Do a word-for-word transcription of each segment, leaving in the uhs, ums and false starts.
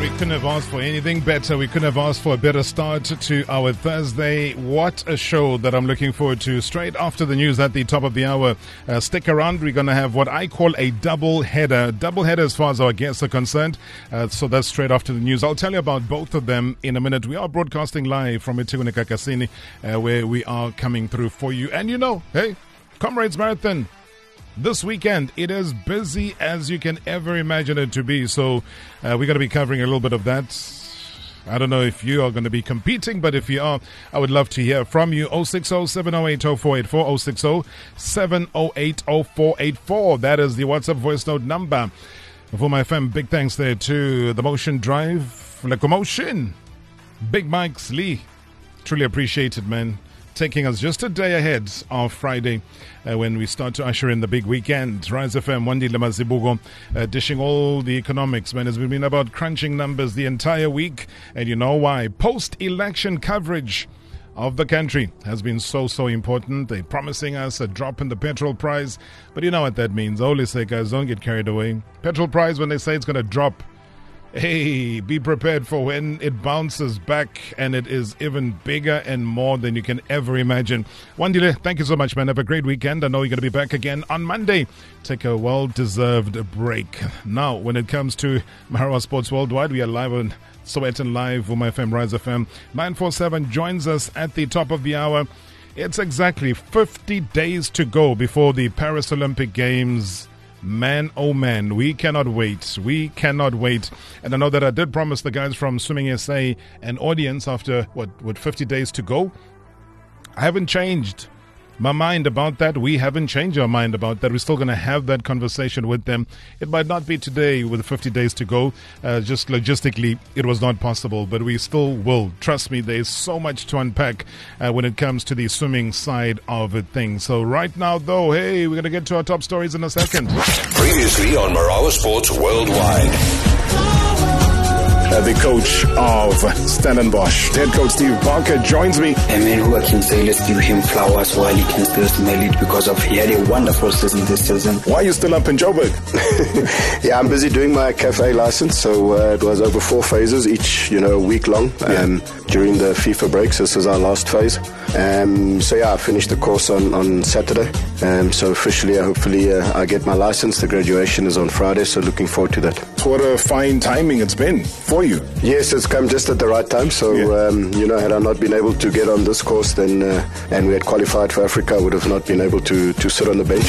We couldn't have asked for anything better. We couldn't have asked for a better start to our Thursday. What a show that I'm looking forward to. Straight after the news at the top of the hour. Uh, stick around. We're going to have what I call a double header. Double header as far as our guests are concerned. Uh, so that's straight after the news. I'll tell you about both of them in a minute. We are broadcasting live from eThekwini Kakasini, uh, where we are coming through for you. And you know, hey, Comrades Marathon. This weekend, it is busy as you can ever imagine it to be. So uh, we're going to be covering a little bit of that. I don't know if you are going to be competing, but if you are, I would love to hear from you. oh six oh, seven oh eight, oh four eight four, oh six oh, seven oh eight, oh four eight four. That is the WhatsApp voice note number. For my fam, big thanks there to the Motion Drive, Locomotion, Big Mike's Lee. Truly appreciate it, man. Taking us just a day ahead of Friday uh, when we start to usher in the big weekend. Rise F M, Wandile Mazibuko, uh, dishing all the economics, man. It's been about crunching numbers the entire week. And you know why? Post-election coverage of the country has been so, so important. They're promising us a drop in the petrol price. But you know what that means. Always say, guys, don't get carried away. Petrol price, when they say it's going to drop, hey, be prepared for when it bounces back and it is even bigger and more than you can ever imagine. Wandile, thank you so much, man. Have a great weekend. I know you're going to be back again on Monday. Take a well-deserved break. Now, when it comes to Maharawa Sports Worldwide, we are live on Sowetan Live, Vuma F M, Rise F M. nine four seven joins us at the top of the hour. It's exactly fifty days to go before the Paris Olympic Games. Man, oh man, we cannot wait. We cannot wait. And I know that I did promise the guys from Swimming S A an audience after, what, what, fifty days to go? I haven't changed my mind about that. We haven't changed our mind about that. We're still going to have that conversation with them. It might not be today with fifty days to go. Uh, just logistically, it was not possible, but we still will. Trust me, there's so much to unpack uh, when it comes to the swimming side of it things. So right now, though, hey, we're going to get to our top stories in a second. Previously on Maharawa Sports Worldwide. Uh, the coach of Stellenbosch, head coach Steve Barker, joins me. A man who I can say, let's give him flowers while he can still smell it, because of he had a wonderful season this season. Why are you still up in Joburg? Yeah, I'm busy doing my cafe license, so uh, it was over four phases, each, you know, week long. Um, yeah. During the FIFA breaks, this is our last phase. Um, so yeah, I finished the course on, on Saturday. Um, so officially, uh, hopefully, uh, I get my license. The graduation is on Friday, so looking forward to that. What a fine timing it's been for you. Yes, it's come just at the right time. So, yeah. um, you know, had I not been able to get on this course, then uh, and we had qualified for Africa, I would have not been able to, to sit on the bench.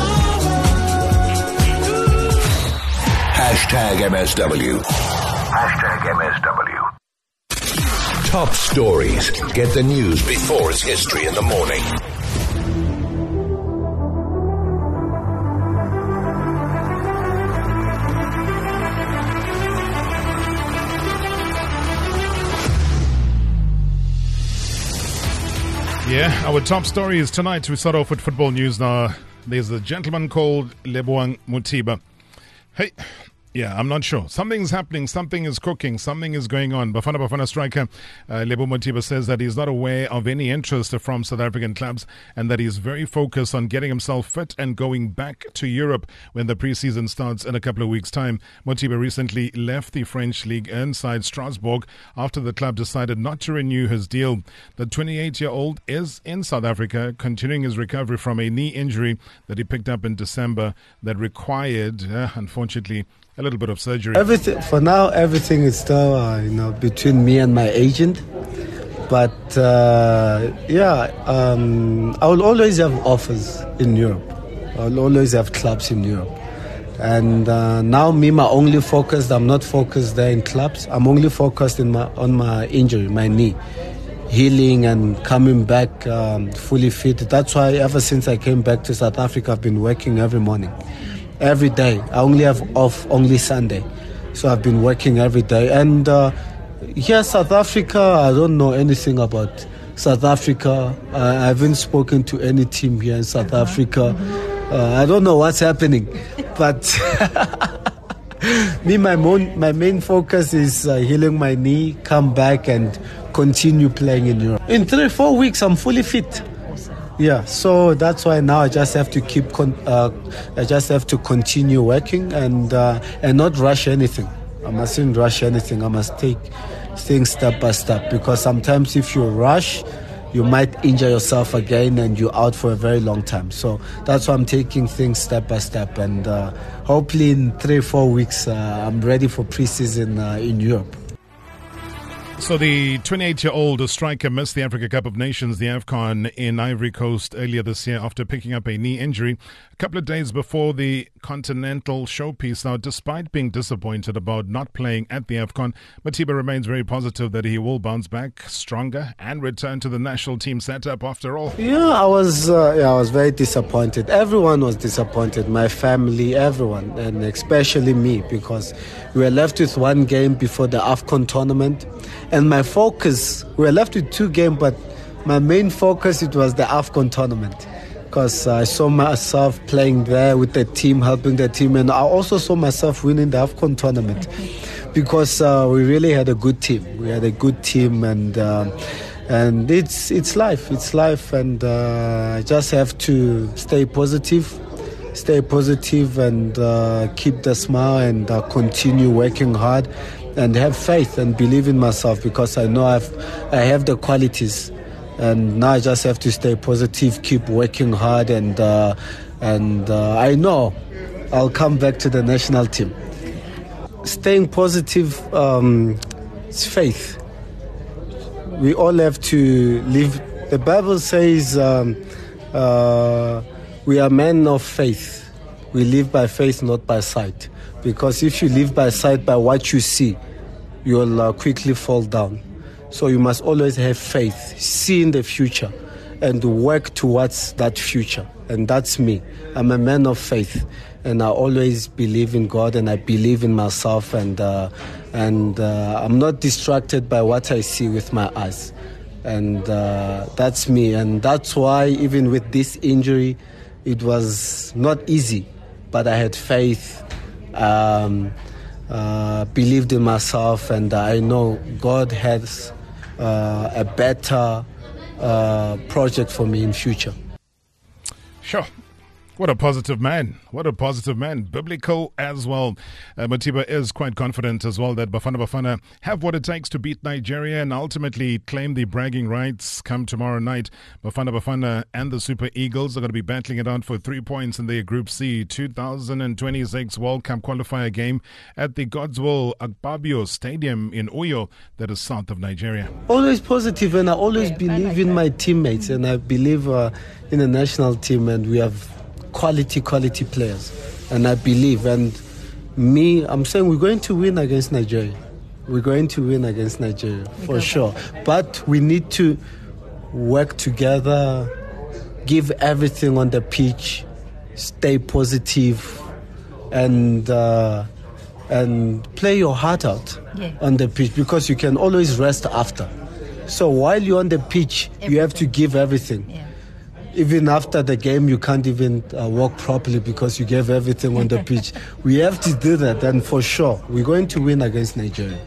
Hashtag M S W. Hashtag M S W. Top stories. Get the news before it's history in the morning. Yeah, our top story is tonight. We start off with football news now. There's a gentleman called Lebohang Mothiba. Hey, yeah, I'm not sure. Something's happening. Something is cooking. Something is going on. Bafana Bafana striker uh, Lebohang Mothiba says that he's not aware of any interest from South African clubs and that he's very focused on getting himself fit and going back to Europe when the preseason starts in a couple of weeks' time. Mothiba recently left the French Ligue one side Strasbourg after the club decided not to renew his deal. The twenty-eight-year-old is in South Africa, continuing his recovery from a knee injury that he picked up in December that required, uh, unfortunately, a little bit of surgery. Everything for now, everything is still, uh, you know, between me and my agent. But uh, yeah, um, I will always have offers in Europe. I will always have clubs in Europe. And uh, now, me, my only focus. I'm not focused there in clubs. I'm only focused in my on my injury, my knee, healing and coming back um, fully fit. That's why ever since I came back to South Africa, I've been working every morning. Every day. I only have off only Sunday. So I've been working every day. And uh, here, South Africa, I don't know anything about South Africa. Uh, I haven't spoken to any team here in South Africa. Uh, I don't know what's happening. But me, my, mon- my main focus is uh, healing my knee, come back and continue playing in Europe. In three, four weeks, I'm fully fit. Yeah, so that's why now I just have to keep, con- uh, I just have to continue working and uh, and not rush anything. I mustn't rush anything. I must take things step by step, because sometimes if you rush, you might injure yourself again and you're out for a very long time. So that's why I'm taking things step by step, and uh, hopefully in three, four weeks, uh, I'm ready for preseason uh, in Europe. So the twenty-eight-year-old striker missed the Africa Cup of Nations, the AFCON, in Ivory Coast earlier this year after picking up a knee injury a couple of days before the Continental Showpiece. Now, despite being disappointed about not playing at the AFCON, Mothiba remains very positive that he will bounce back stronger and return to the national team setup after all. Yeah, I was uh, yeah, I was very disappointed. Everyone was disappointed, my family, everyone, and especially me, because we were left with one game before the AFCON tournament. And my focus, we were left with two games, but my main focus, it was the AFCON tournament, because I saw myself playing there with the team, helping the team, and I also saw myself winning the AFCON tournament, because uh, we really had a good team. We had a good team, and uh, and it's it's life, it's life, and uh, I just have to stay positive, stay positive, and uh, keep the smile, and uh, continue working hard. And have faith and believe in myself, because I know I've, I have the qualities, and now I just have to stay positive, keep working hard, and uh, and uh, I know I'll come back to the national team. Staying positive, um, it's faith. We all have to live. The Bible says um, uh, we are men of faith. We live by faith, not by sight. Because if you live by sight, by what you see, you'll uh, quickly fall down. So you must always have faith, see in the future, and work towards that future. And that's me. I'm a man of faith, and I always believe in God, and I believe in myself, and uh, and uh, I'm not distracted by what I see with my eyes. And uh, that's me. And that's why even with this injury, it was not easy, but I had faith. Um, uh, believed in myself, and I know God has uh, a better uh, project for me in future. Sure. What a positive man. What a positive man. Biblical as well. Uh, Mothiba is quite confident as well that Bafana Bafana have what it takes to beat Nigeria and ultimately claim the bragging rights come tomorrow night. Bafana Bafana and the Super Eagles are going to be battling it out for three points in their Group C two thousand twenty-six World Cup qualifier game at the Godswill Akpabio Stadium in Uyo, that is south of Nigeria. Always positive, and I always believe in my teammates, and I believe uh, in the national team, and we have quality, quality players, and I believe, and me, I'm saying we're going to win against Nigeria. We're going to win against Nigeria, for sure. But we need to work together, give everything on the pitch, stay positive, and uh, and play your heart out yeah. on the pitch, because you can always rest after. So while you're on the pitch, everything. You have to give everything. Yeah. Even after the game, you can't even uh, walk properly because you gave everything on the pitch. We have to do that, and for sure, we're going to win against Nigeria.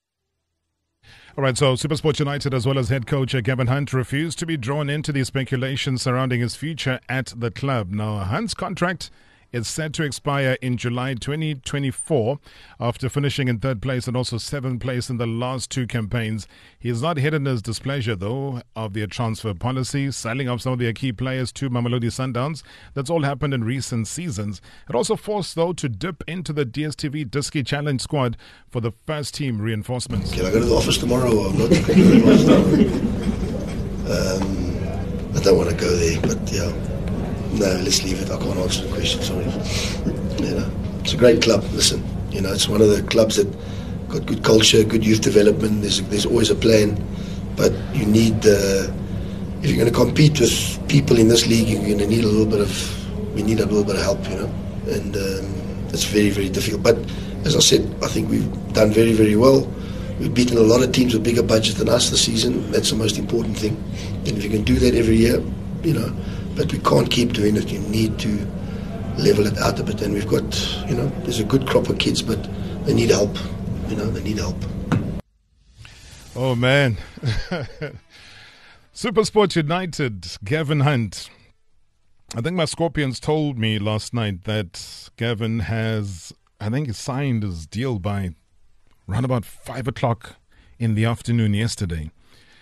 All right, so SuperSport United as well as head coach Gavin Hunt refused to be drawn into the speculation surrounding his future at the club. Now, Hunt's contract is set to expire in July twenty twenty-four after finishing in third place and also seventh place in the last two campaigns. He has not hidden his displeasure, though, of their transfer policy, selling off some of their key players to Mamelodi Sundowns. That's all happened in recent seasons. It also forced, though, to dip into the D S T V Diski Challenge squad for the first team reinforcements. Can I go to the office tomorrow or not? um, I don't want to go there, but yeah. No, let's leave it. I can't answer the question, sorry. You know, it's a great club. Listen, you know, it's one of the clubs that got good culture, good youth development. There's there's always a plan, but you need uh, if you're going to compete with people in this league, you're going to need a little bit of we need a little bit of help, you know, and um, it's very very difficult. But as I said, I think we've done very very well. We've beaten a lot of teams with bigger budget than us this season. That's the most important thing. And if you can do that every year, you know. But we can't keep doing it. You need to level it out a bit. And we've got, you know, there's a good crop of kids, but they need help. You know, they need help. Oh, man. SuperSport United, Gavin Hunt. I think my Scorpions told me last night that Gavin has, I think he signed his deal by around about five o'clock in the afternoon yesterday.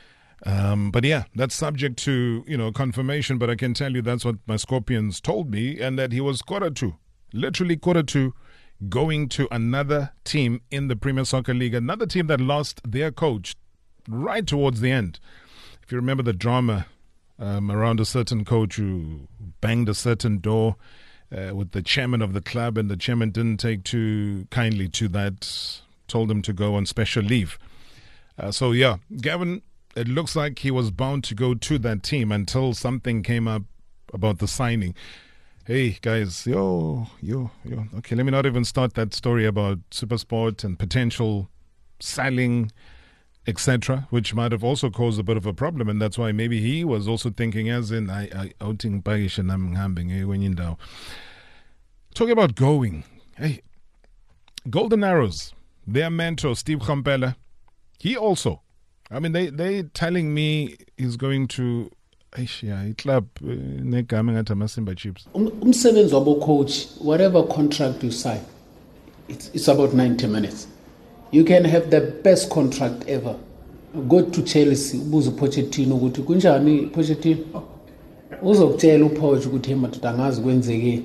Um, but yeah, that's subject to, you know, confirmation. But I can tell you that's what my Scorpions told me, and that he was quarter to, literally quarter to, going to another team in the Premier Soccer League, another team that lost their coach right towards the end. If you remember the drama um, around a certain coach who banged a certain door uh, with the chairman of the club, and the chairman didn't take too kindly to that, told him to go on special leave. Uh, so yeah, Gavin, it looks like he was bound to go to that team until something came up about the signing. Hey, guys, yo, yo, yo. Okay, let me not even start that story about SuperSport and potential selling, et cetera, which might have also caused a bit of a problem. And that's why maybe he was also thinking, as in, I, I, outing Pagish and I'm hambing, eh, when you know. Talking about going. Hey, Golden Arrows, their mentor, Steve Komphela, he also, I mean, they, they telling me he's going to Asia, club negama ngathi amasimba Chiefs. Umsebenzi wabo coach, whatever contract you sign, it's it's about ninety minutes. You can have the best contract ever. Go to Chelsea, ubuze Pochettino ukuthi kunjani Pochettino. Uzokutshela uPoch ukuthi madoda angazi kwenzeke.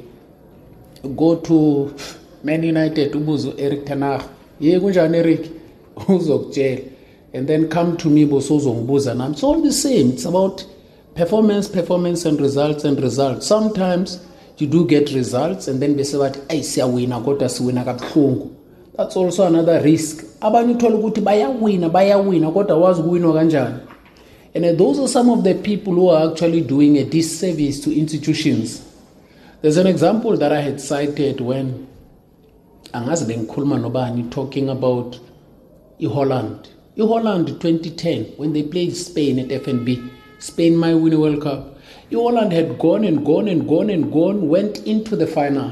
Go to Man United, ubuze Erik ten Hag. Ye kunjani Erik? Uzokutshela. And then come to me bosozongibuza nami. It's all the same. It's about Performance, performance, and results, and results. Sometimes you do get results, and then they say that I see a winner, got us winner kabuhlungu. That's also another risk. Abanye uthola ukuthi bayawina, bayawina, kodwa wazi ukuwinwa kanjani. And those are some of the people who are actually doing a disservice to institutions. There's an example that I had cited when angazi bengikhuluma nobani talking about iHolland. iHolland twenty ten, when they played Spain at F N B. Spain might win a World Cup. Holland had gone and gone and gone and gone, went into the final.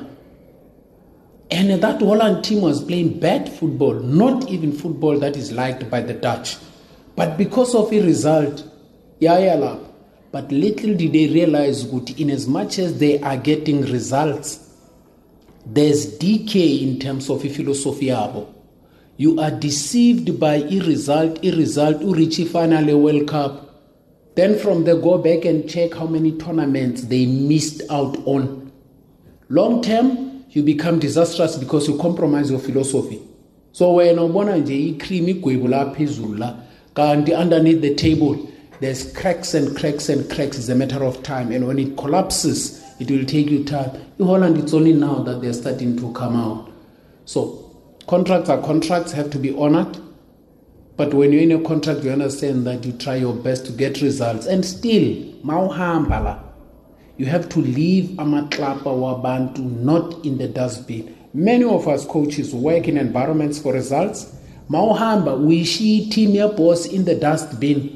And that Holland team was playing bad football, not even football that is liked by the Dutch. But because of a result, yeah, yeah, but little did they realize, good, in as much as they are getting results, there's decay in terms of a philosophy. You are deceived by a result, a result, you reach finally a World Cup. Then from there, go back and check how many tournaments they missed out on. Long term, you become disastrous because you compromise your philosophy. So when ubona nje ikrimi gwebula phezulu kanti underneath the table, there's cracks and cracks and cracks. It's a matter of time. And when it collapses, it will take you time. In Holland, it's only now that they're starting to come out. So contracts are contracts, have to be honored. But when you're in a contract, you understand that you try your best to get results. And still, mauhambala, you have to leave amatlapa wabantu not in the dustbin. Many of us coaches work in environments for results. Mauhamba, we see team your boss in the dustbin.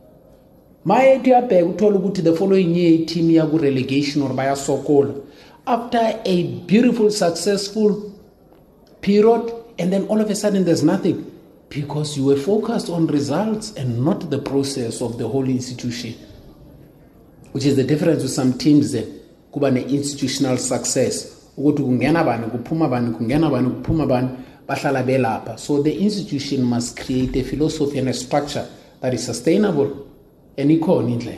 My the following year, team ya relegation or by a so-called. After a beautiful, successful period, and then all of a sudden there's nothing. Because you were focused on results and not the process of the whole institution. Which is the difference with some teams that kuba ne institutional success. Ukuthi kungena bani kuphuma bani kungena bani kuphuma bani bahlala belapha. So the institution must create a philosophy and a structure that is sustainable and ikhona indlela.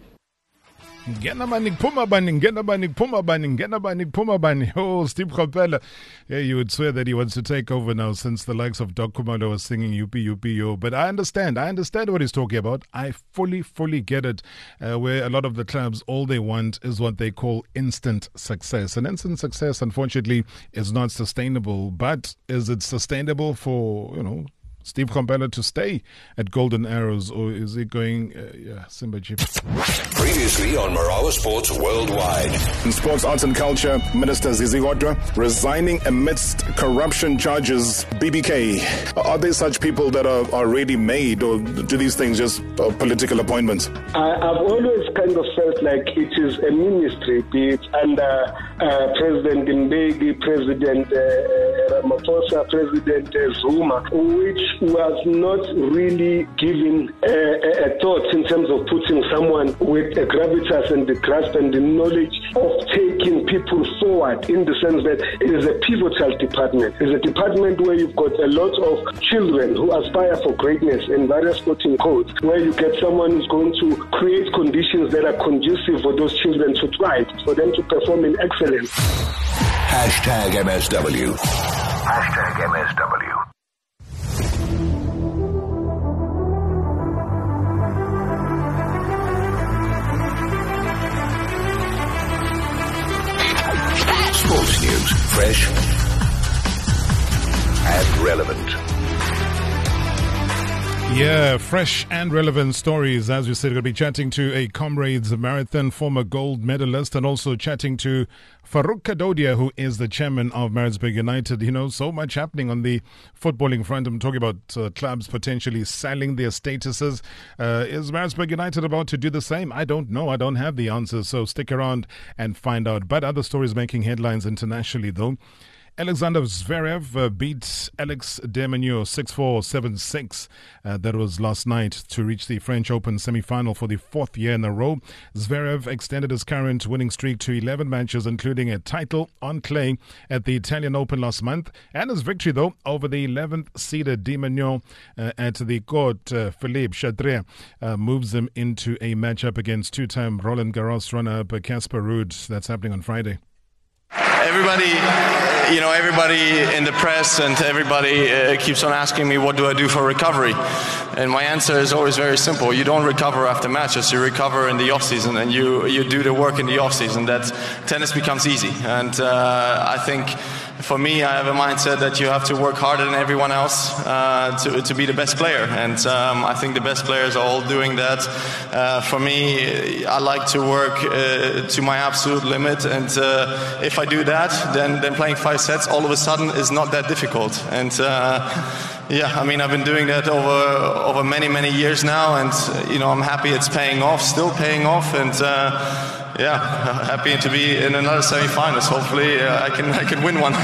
Ngena bani kuphuma bani ngena bani kuphuma bani ngena bani kuphuma bani. Oh, Steve Komphela. Yeah, you would swear that he wants to take over now since the likes of Doc Kumalo was singing U P U P yo. But I understand. I understand what he's talking about. I fully, fully get it. Uh, where a lot of the clubs, all they want is what they call instant success. And instant success, unfortunately, is not sustainable. But is it sustainable for, you know, Steve Komphela to stay at Golden Arrows, or is he going, uh, yeah, Simba Chiefs? Previously on Marawa Sports Worldwide. In sports, arts and culture, Minister Zizi Kodwa resigning amidst corruption charges. B B K, are there such people that are, are ready-made, or do these things just uh, political appointments? I, I've always kind of felt like it is a ministry, be it under uh, President Mbeki, President uh, Ramaphosa, Ramaphosa, President uh, Zuma, which was not really giving a, a, a thought in terms of putting someone with a gravitas and the grasp and the knowledge of taking people forward, in the sense that it is a pivotal department. It's a department where you've got a lot of children who aspire for greatness in various sporting codes, where you get someone who's going to create conditions that are conducive for those children to thrive, for them to perform in excellence. Hashtag M S W. Hashtag M S W. Sports news, fresh and relevant. Yeah, fresh and relevant stories. As we said, we're going to be chatting to a Comrades Marathon former gold medalist, and also chatting to Farouk Kadodia, who is the chairman of Maritzburg United. You know, so much happening on the footballing front. I'm talking about uh, clubs potentially selling their statuses. Uh, is Maritzburg United about to do the same? I don't know. I don't have the answers. So stick around and find out. But other stories making headlines internationally, though. Alexander Zverev uh, beat Alex de Minaur six four, seven six. Uh, that was last night to reach the French Open semi-final for the fourth year in a row. Zverev extended his current winning streak to eleven matches, including a title on clay at the Italian Open last month. And his victory, though, over the eleventh-seeded de Minaur uh, at the Court uh, Philippe Chatrier uh, moves him into a matchup against two-time Roland Garros runner-up Casper Ruud. That's happening on Friday. Everybody, you know, everybody in the press and everybody uh, keeps on asking me, what do I do for recovery? And my answer is always very simple. You don't recover after matches. You recover in the off-season, and you, you do the work in the off-season. That tennis becomes easy. And uh, I think for me, I have a mindset that you have to work harder than everyone else uh, to, to be the best player. And um, I think the best players are all doing that. Uh, for me, I like to work uh, to my absolute limit. And uh, if I do that, then, then playing five sets all of a sudden is not that difficult. And uh, yeah, I mean, I've been doing that over over many, many years now. And, you know, I'm happy it's paying off, still paying off. And uh, yeah, happy to be in another semi-finals. Hopefully uh, I can I can win one.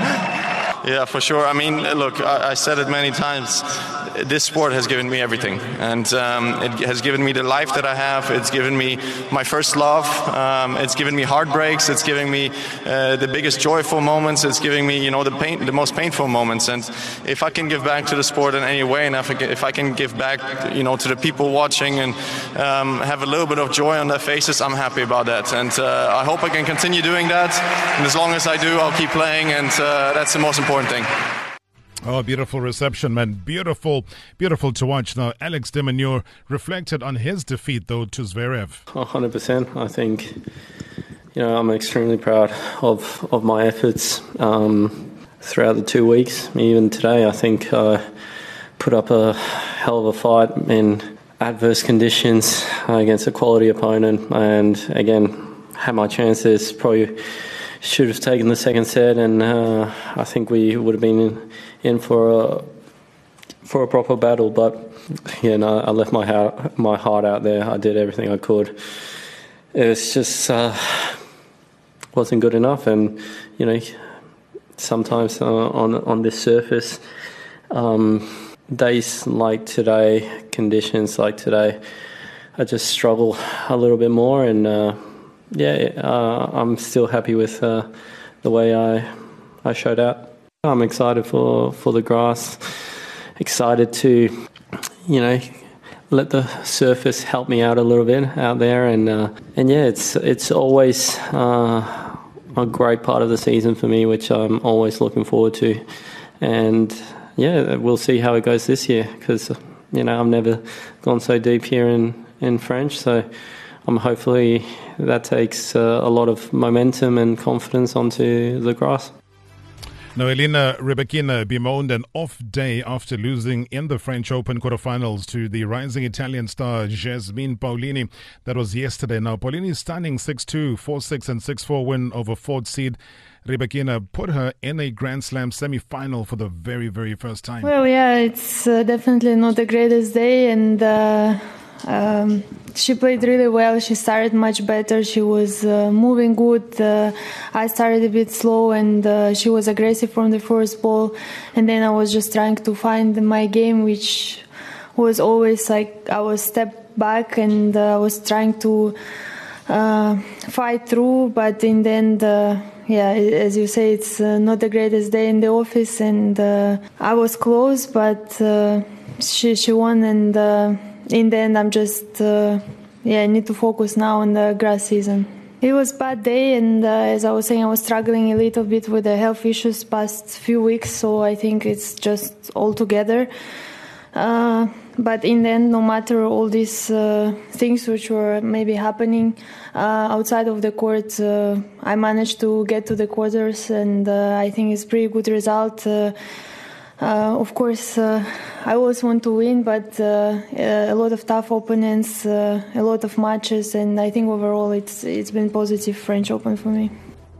Yeah, for sure. I mean, look, I, I said it many times. This sport has given me everything, and um, it has given me the life that I have. It's given me my first love. Um, it's given me heartbreaks. It's giving me uh, the biggest joyful moments. It's giving me, you know, the pain, the most painful moments. And if I can give back to the sport in any way, and if I can, if I can give back, you know, to the people watching and um, have a little bit of joy on their faces, I'm happy about that. And uh, I hope I can continue doing that. And as long as I do, I'll keep playing, and uh, that's the most important thing. Oh, beautiful reception, man. Beautiful, beautiful to watch. Now, Alex de Minaur reflected on his defeat, though, to Zverev. one hundred percent. I think, you know, I'm extremely proud of, of my efforts um, throughout the two weeks. Even today, I think I put up a hell of a fight in adverse conditions against a quality opponent. And, again, had my chances. Probably should have taken the second set, and uh, I think we would have been in, in for a for a proper battle. But yeah, no, I left my heart, my heart out there. I did everything I could. It was just uh, wasn't good enough, and you know, sometimes uh, on on this surface, um, days like today, conditions like today, I just struggle a little bit more, and. Uh, Yeah, uh, I'm still happy with uh, the way I I showed out. I'm excited for, for the grass, excited to, you know, let the surface help me out a little bit out there. And uh, and yeah, it's it's always uh, a great part of the season for me, which I'm always looking forward to. And yeah, we'll see how it goes this year, because, you know, I've never gone so deep here in, in French, so Um, hopefully that takes uh, a lot of momentum and confidence onto the grass. Now, Elena Rybakina bemoaned an off day after losing in the French Open quarterfinals to the rising Italian star Jasmine Paolini. That was yesterday. Now, Paolini's stunning six two, four six and six four win over fourth seed Rybakina put her in a Grand Slam semi-final for the very, very first time. Well, yeah, it's uh, definitely not the greatest day, and uh, um, she played really well. She started much better. She was uh, moving good. Uh, I started a bit slow, and uh, she was aggressive from the first ball. And then I was just trying to find my game, which was always like I was step back, and uh, I was trying to uh, fight through. But in the end, uh, yeah, as you say, it's uh, not the greatest day in the office, and uh, I was close, but uh, she she won, and. Uh, In the end, I'm just, uh, yeah, I need to focus now on the grass season. It was a bad day, and uh, as I was saying, I was struggling a little bit with the health issues past few weeks, so I think it's just all together. Uh, but in the end, no matter all these uh, things which were maybe happening uh, outside of the court, uh, I managed to get to the quarters, and uh, I think it's a pretty good result. Uh, Uh, of course, uh, I always want to win, but uh, a lot of tough opponents, uh, a lot of matches, and I think overall it's it's been positive French Open for me.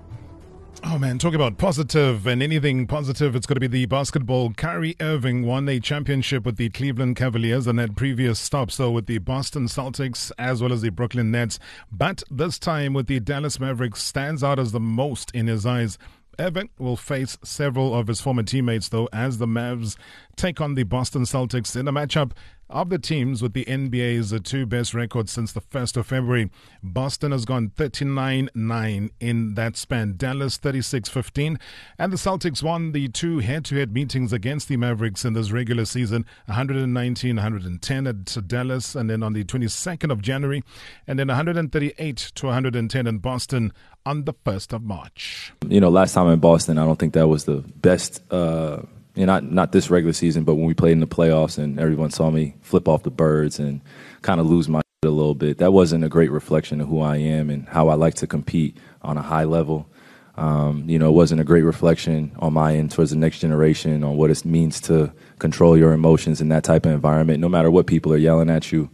Oh man, talk about positive and anything positive. It's going to be the basketball. Kyrie Irving won a championship with the Cleveland Cavaliers and had previous stops though with the Boston Celtics as well as the Brooklyn Nets. But this time with the Dallas Mavericks stands out as the most in his eyes. Irving will face several of his former teammates, though, as the Mavs take on the Boston Celtics in a matchup of the teams with the N B A's two best records since the first of February. Boston has gone thirty-nine nine in that span, Dallas thirty-six fifteen, and the Celtics won the two head-to-head meetings against the Mavericks in this regular season, one nineteen one hundred ten at Dallas, and then on the twenty-second of January, and then one thirty-eight to one ten in Boston on the first of March. You know, last time in Boston, I don't think that was the best, uh, you know, not, not this regular season, but when we played in the playoffs and everyone saw me flip off the birds and kind of lose my shit a little bit. That wasn't a great reflection of who I am and how I like to compete on a high level. Um, you know, it wasn't a great reflection on my end towards the next generation on what it means to control your emotions in that type of environment, no matter what people are yelling at you.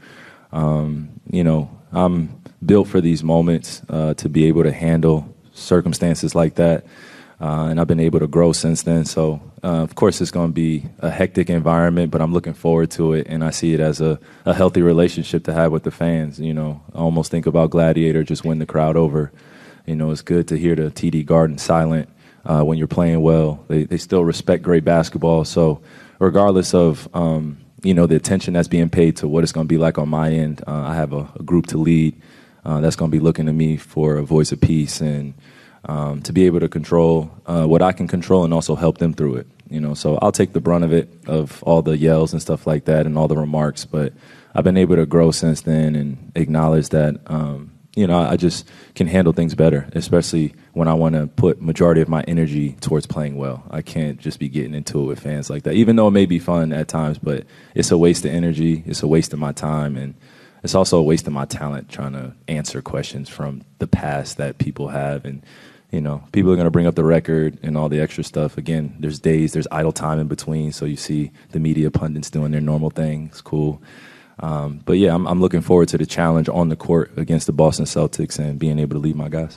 Um, you know, I'm built for these moments uh, to be able to handle circumstances like that. Uh, and I've been able to grow since then. So, uh, of course, it's going to be a hectic environment, but I'm looking forward to it. And I see it as a, a healthy relationship to have with the fans. You know, I almost think about Gladiator, just win the crowd over. You know, it's good to hear the T D Garden silent uh, when you're playing well. They, they still respect great basketball. So regardless of, um, you know, the attention that's being paid to what it's going to be like on my end, uh, I have a, a group to lead uh, that's going to be looking to me for a voice of peace and Um, to be able to control uh, what I can control and also help them through it. You know, so I'll take the brunt of it, of all the yells and stuff like that and all the remarks. But I've been able to grow since then and acknowledge that, um, you know, I just can handle things better, especially when I want to put majority of my energy towards playing well. I can't just be getting into it with fans like that, even though it may be fun at times, but it's a waste of energy. It's a waste of my time. And it's also a waste of my talent trying to answer questions from the past that people have. And you know, people are going to bring up the record and all the extra stuff. Again, there's days, there's idle time in between, so you see the media pundits doing their normal thing. It's cool. Um, but, yeah, I'm, I'm looking forward to the challenge on the court against the Boston Celtics and being able to lead my guys.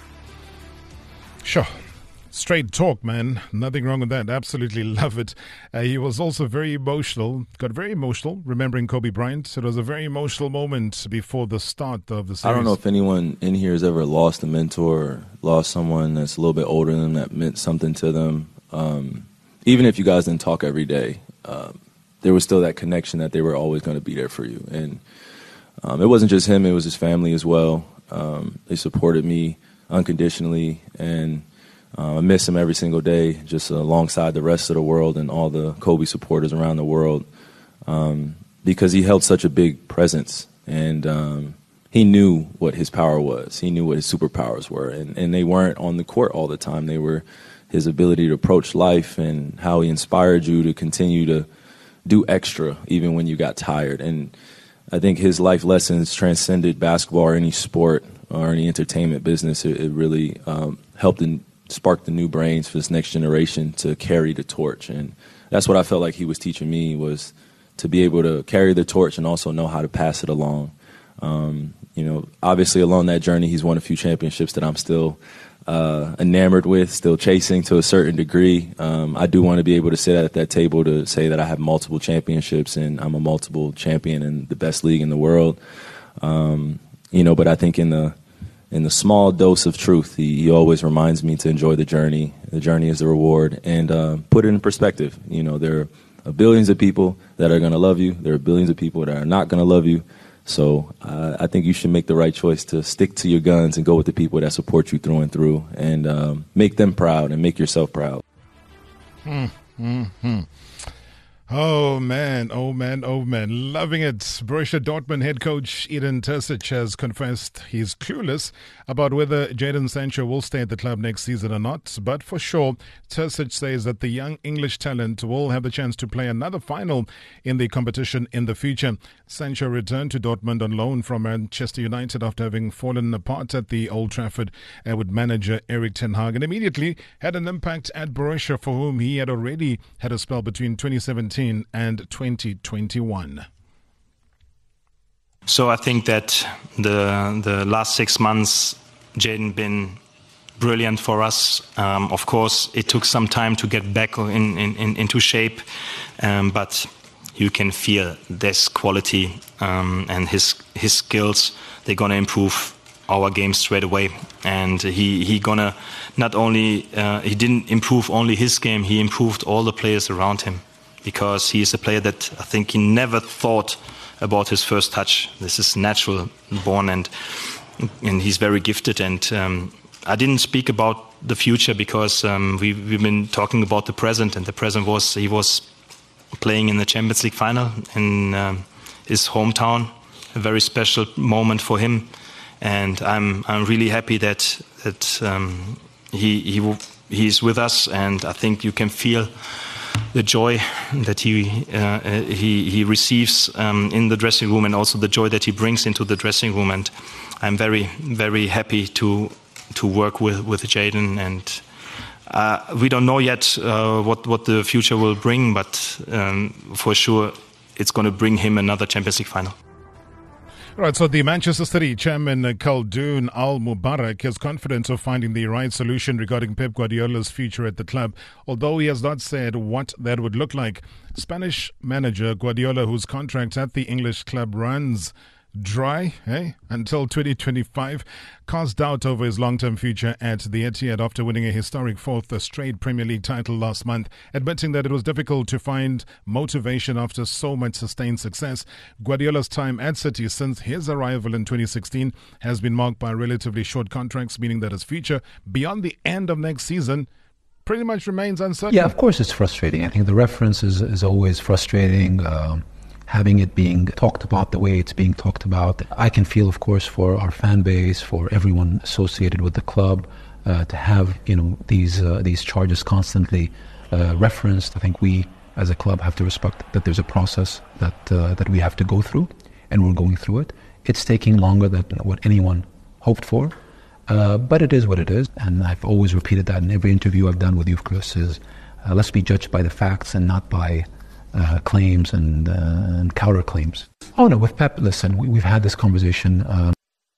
Sure. Straight talk, man. Nothing wrong with that. Absolutely love it. Uh, he was also very emotional, got very emotional, remembering Kobe Bryant. It was a very emotional moment before the start of the series. I don't know if anyone in here has ever lost a mentor or lost someone that's a little bit older than them that meant something to them. Um, even if you guys didn't talk every day, um, there was still that connection that they were always going to be there for you. And um, it wasn't just him, it was his family as well. Um, they supported me unconditionally, and Uh, I miss him every single day, just alongside the rest of the world and all the Kobe supporters around the world, um, because he held such a big presence, and um, he knew what his power was. He knew what his superpowers were, and, and they weren't on the court all the time. They were his ability to approach life and how he inspired you to continue to do extra even when you got tired. And I think his life lessons transcended basketball or any sport or any entertainment business. It, it really um, helped in spark the new brains for this next generation to carry the torch. And that's what I felt like he was teaching me, was to be able to carry the torch and also know how to pass it along. Um, you know, obviously along that journey, he's won a few championships that I'm still uh, enamored with, still chasing to a certain degree. Um, I do want to be able to sit at that table to say that I have multiple championships and I'm a multiple champion in the best league in the world. Um, you know, but I think in the in the small dose of truth, he, he always reminds me to enjoy the journey. The journey is the reward, and uh, put it in perspective. You know, there are billions of people that are going to love you. There are billions of people that are not going to love you. So uh, I think you should make the right choice to stick to your guns and go with the people that support you through and through, and um, make them proud and make yourself proud. Hmm. Mm-hmm. Oh, man, oh, man, oh, man. Loving it. Borussia Dortmund head coach Edin Terzic has confessed he's clueless about whether Jadon Sancho will stay at the club next season or not. But for sure, Terzic says that the young English talent will have the chance to play another final in the competition in the future. Sancho returned to Dortmund on loan from Manchester United after having fallen apart at the Old Trafford uh, with manager Erik ten Hag, and immediately had an impact at Borussia, for whom he had already had a spell between twenty seventeen and twenty twenty-one. So I think that the the last six months, Jadon been brilliant for us. Um, of course, it took some time to get back in, in, in into shape, um, but you can feel this quality um, and his his skills. They're gonna improve our game straight away, and he he gonna not only uh, he didn't improve only his game, he improved all the players around him, because he is a player that I think he never thought about his first touch. This is natural born, and and he's very gifted. And um, I didn't speak about the future because um, we, we've been talking about the present, and the present was he was playing in the Champions League final in um, his hometown, a very special moment for him. And I'm I'm really happy that that um, he he he's with us, and I think you can feel the joy that he uh, he he receives um, in the dressing room, and also the joy that he brings into the dressing room. And I'm very very happy to to work with with Jadon. And uh, we don't know yet uh, what what the future will bring, but um, for sure it's going to bring him another Champions League final. Right, so the Manchester City chairman Khaldoon Al-Mubarak is confident of finding the right solution regarding Pep Guardiola's future at the club, although he has not said what that would look like. Spanish manager Guardiola, whose contract at the English club runs dry eh, until twenty twenty-five, cast doubt over his long-term future at the Etihad after winning a historic fourth straight Premier League title last month, admitting that it was difficult to find motivation after so much sustained success. Guardiola's time at City since his arrival in twenty sixteen has been marked by relatively short contracts, meaning that his future beyond the end of next season pretty much remains uncertain. Yeah, of course it's frustrating. I think the reference is, is always frustrating. Um, having it being talked about the way it's being talked about. I can feel, of course, for our fan base, for everyone associated with the club, uh, to have, you know, these uh, these charges constantly uh, referenced. I think we, as a club, have to respect that there's a process that uh, that we have to go through, and we're going through it. It's taking longer than what anyone hoped for, uh, but it is what it is. And I've always repeated that in every interview I've done with you, Chris, is uh, let's be judged by the facts and not by Uh, claims and, uh, and counterclaims. Oh no, with Pep, listen, we, we've had this conversation. Um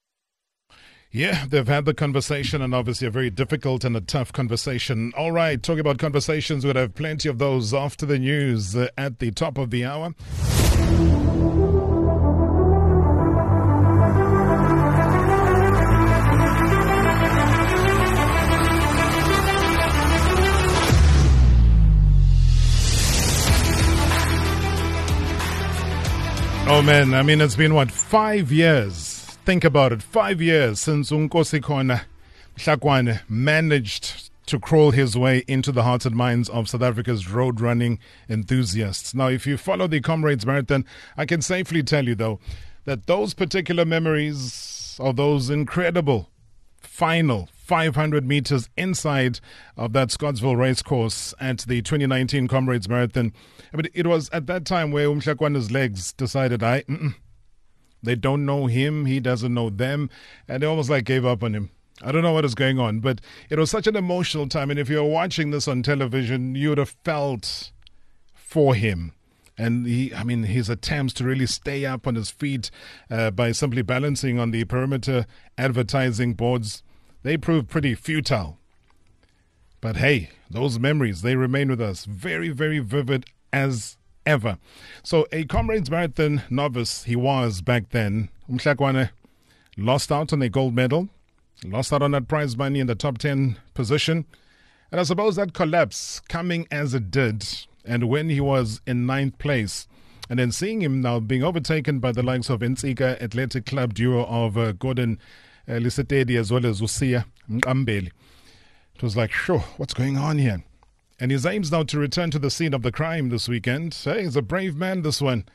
Yeah, they've had the conversation, and obviously a very difficult and a tough conversation. All right, talking about conversations, we'll have plenty of those after the news uh, at the top of the hour. Oh man, I mean, it's been what, five years? Think about it, five years since Nkosi Mhlakwane managed to crawl his way into the hearts and minds of South Africa's road running enthusiasts. Now, if you follow the Comrades Marathon, I can safely tell you though, that those particular memories of those incredible final five hundred meters inside of that Scottsville racecourse at the twenty nineteen Comrades Marathon. I mean, it was at that time where Mhlakwane's legs decided, I, mm-mm, they don't know him, he doesn't know them, and they almost like gave up on him. I don't know what is going on, but it was such an emotional time, and if you're watching this on television, you would have felt for him. And he, I mean, his attempts to really stay up on his feet uh, by simply balancing on the perimeter advertising boards. they proved pretty futile. But hey, those memories, they remain with us, very, very vivid as ever. So a Comrades Marathon novice he was back then. Mhlakwana lost out on a gold medal, lost out on that prize money in the top ten position. And I suppose that collapse coming as it did, and when he was in ninth place, and then seeing him now being overtaken by the likes of Insika Athletic Club duo of uh, Gordon uh, Lisetedi as well as Usia Mkambeli. It was like, sure, what's going on here? And his aims now to return to the scene of the crime this weekend. Hey, he's a brave man, this one.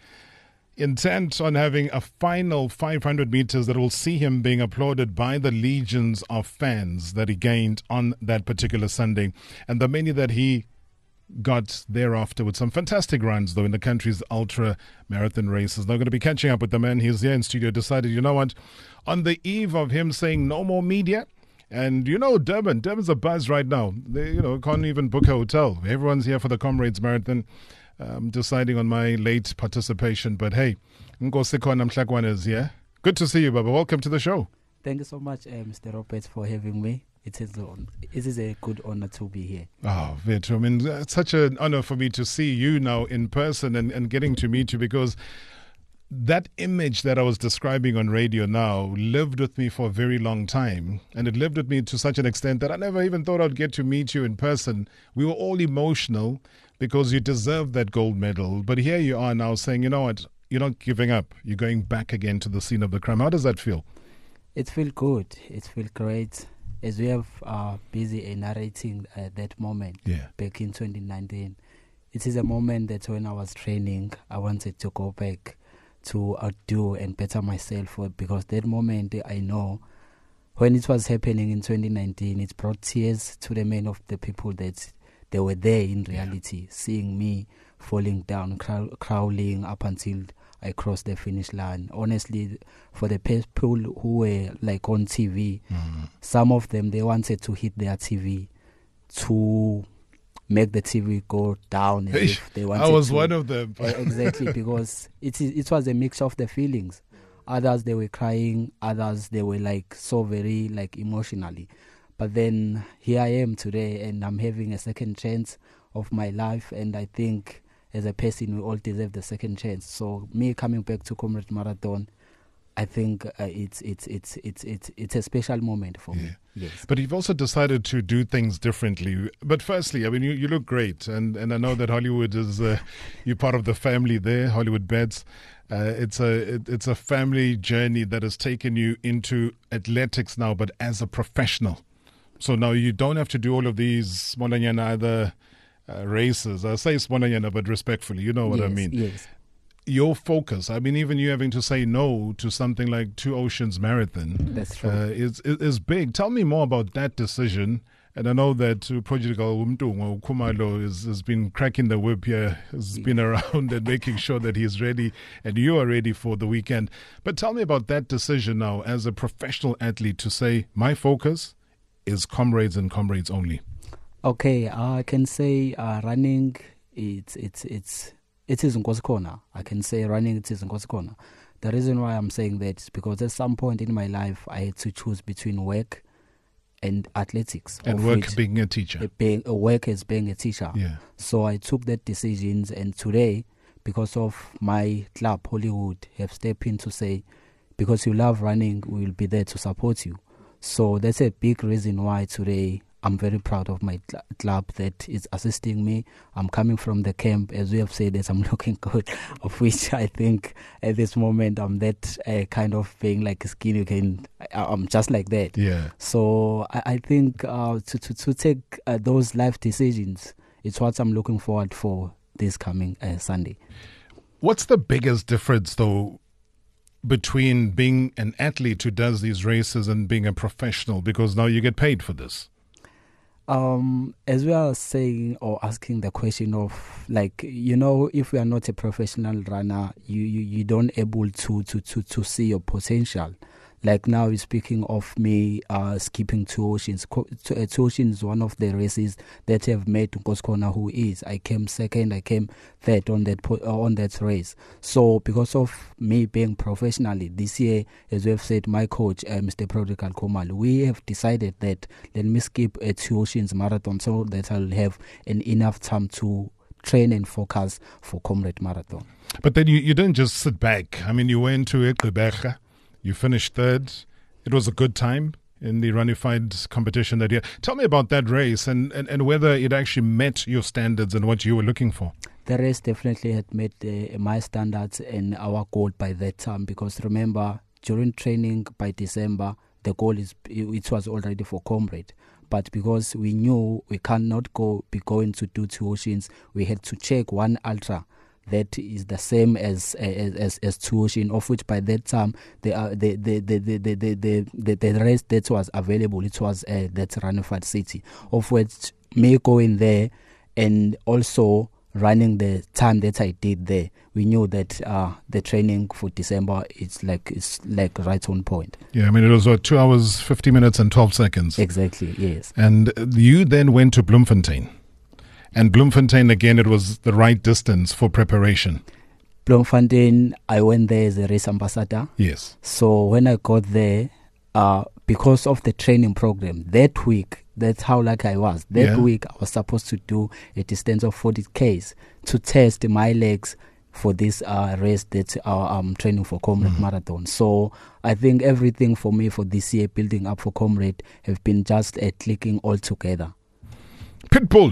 Intent on having a final five hundred meters that will see him being applauded by the legions of fans that he gained on that particular Sunday. And the many that he got thereafter with some fantastic runs, though, in the country's ultra marathon races. Now, going to be catching up with the man. He's here in studio, decided, you know what, on the eve of him saying no more media, and you know, Durban, Durban's a buzz right now. They, you know, can't even book a hotel. Everyone's here for the Comrades Marathon. Um, deciding on my late participation, but hey, Nkosikona Mhlakwana is here. Good to see you, Baba. Welcome to the show. Thank you so much, uh, Mister Roberts, for having me. It is, a, it is a good honor to be here. Oh, Vitu, I mean, it's such an honor for me to see you now in person and, and getting to meet you, because that image that I was describing on radio now lived with me for a very long time. And it lived with me to such an extent that I never even thought I'd get to meet you in person. We were all emotional because you deserved that gold medal. But here you are now saying, you know what, you're not giving up. You're going back again to the scene of the crime. How does that feel? It feels good. It feels great. As we have uh, busy narrating uh, that moment yeah. back in twenty nineteen. It is a moment that when I was training, I wanted to go back to outdo and better myself, for, because that moment I know when it was happening in twenty nineteen, it brought tears to the men of the people that they were there in reality, yeah. seeing me falling down, crow- crawling up until I crossed the finish line. Honestly, for the people who were like on T V, mm-hmm. some of them, they wanted to hit their T V to make the T V go down. As if they wanted I was to, one of them. uh, exactly, because it is, it was a mix of the feelings. Others, they were crying. Others, they were like so very like emotionally. But then here I am today, and I'm having a second chance of my life. And I think as a person, we all deserve the second chance. So me coming back to Comrades Marathon, I think uh, it's it's it's it's it's it's a special moment for yeah. me. Yes. But you've also decided to do things differently. But firstly, I mean, you, you look great, and, and I know that Hollywood is uh, you're part of the family there, Hollywood Bets. Uh, it's a it, it's a family journey that has taken you into athletics now, but as a professional. So now you don't have to do all of these Molanyana other uh, races. I say Molanyana, but respectfully, you know what yes, I mean. Yes. Your focus, I mean, even you having to say no to something like Two Oceans Marathon, that's true, uh, is, is is big. Tell me more about that decision. And I know that uh, Project Umtungo Kumalo is, has been cracking the whip here, has been around and making sure that he's ready and you are ready for the weekend. But tell me about that decision now as a professional athlete to say, my focus is Comrades and Comrades only. Okay, uh, I can say uh, running, it's it's it's it is Nkosikona. I can say running, it is Nkosikona. The reason why I'm saying that is because at some point in my life, I had to choose between work and athletics. And work being a teacher. Being, a work as being a teacher. Yeah. So I took that decisions, and today, because of my club, Hollywood, have stepped in to say, because you love running, we will be there to support you. So that's a big reason why today I'm very proud of my cl- club that is assisting me. I'm coming from the camp, as we have said, that I'm looking good, of which I think at this moment I'm that uh, kind of being like a skin. You can, I, I'm just like that. Yeah. So I, I think uh, to, to, to take uh, those life decisions, it's what I'm looking forward for this coming uh, Sunday. What's the biggest difference, though, between being an athlete who does these races and being a professional? Because now you get paid for this. Um, as we are saying or asking the question of, like, you know, if we are not a professional runner, you, you, you don't able to, to, to, to see your potential. Like now, we're speaking of me uh, skipping two oceans. Co- two, uh, two oceans is one of the races that have made Nkosana who is. I came second, I came third on that po- uh, on that race. So because of me being professionally this year, as we have said, my coach, uh, Mister Prodigal Khumalo, we have decided that let me skip a two oceans marathon so that I'll have an enough time to train and focus for Comrade Marathon. But then you, you didn't just sit back. I mean, you went to Gqeberha. You finished third. It was a good time in the Runified competition that year. Tell me about that race and, and, and whether it actually met your standards and what you were looking for. The race definitely had met uh, my standards and our goal by that time, because remember, during training by December, the goal is it was already for Comrade. But because we knew we cannot go be going to do two oceans, we had to check one ultra that is the same as as as, as two ocean, of which by that time the uh, the, the, the, the, the, the, the, the, the race that was available, it was uh, that Runified City, of which me going there and also running the time that I did there, we knew that uh, the training for December it's like it's like right on point. Yeah, I mean it was what, two hours, fifty minutes, and twelve seconds. Exactly. Yes. And you then went to Bloemfontein. And Bloemfontein, again, it was the right distance for preparation. Bloemfontein, I went there as a race ambassador. Yes. So when I got there, uh, because of the training program, that week, that's how lucky I was. That Yeah. week, I was supposed to do a distance of forty kays to test my legs for this uh, race that uh, I'm training for Comrade mm-hmm. Marathon. So I think everything for me for this year, building up for Comrade, have been just uh, clicking all together. Pitbull.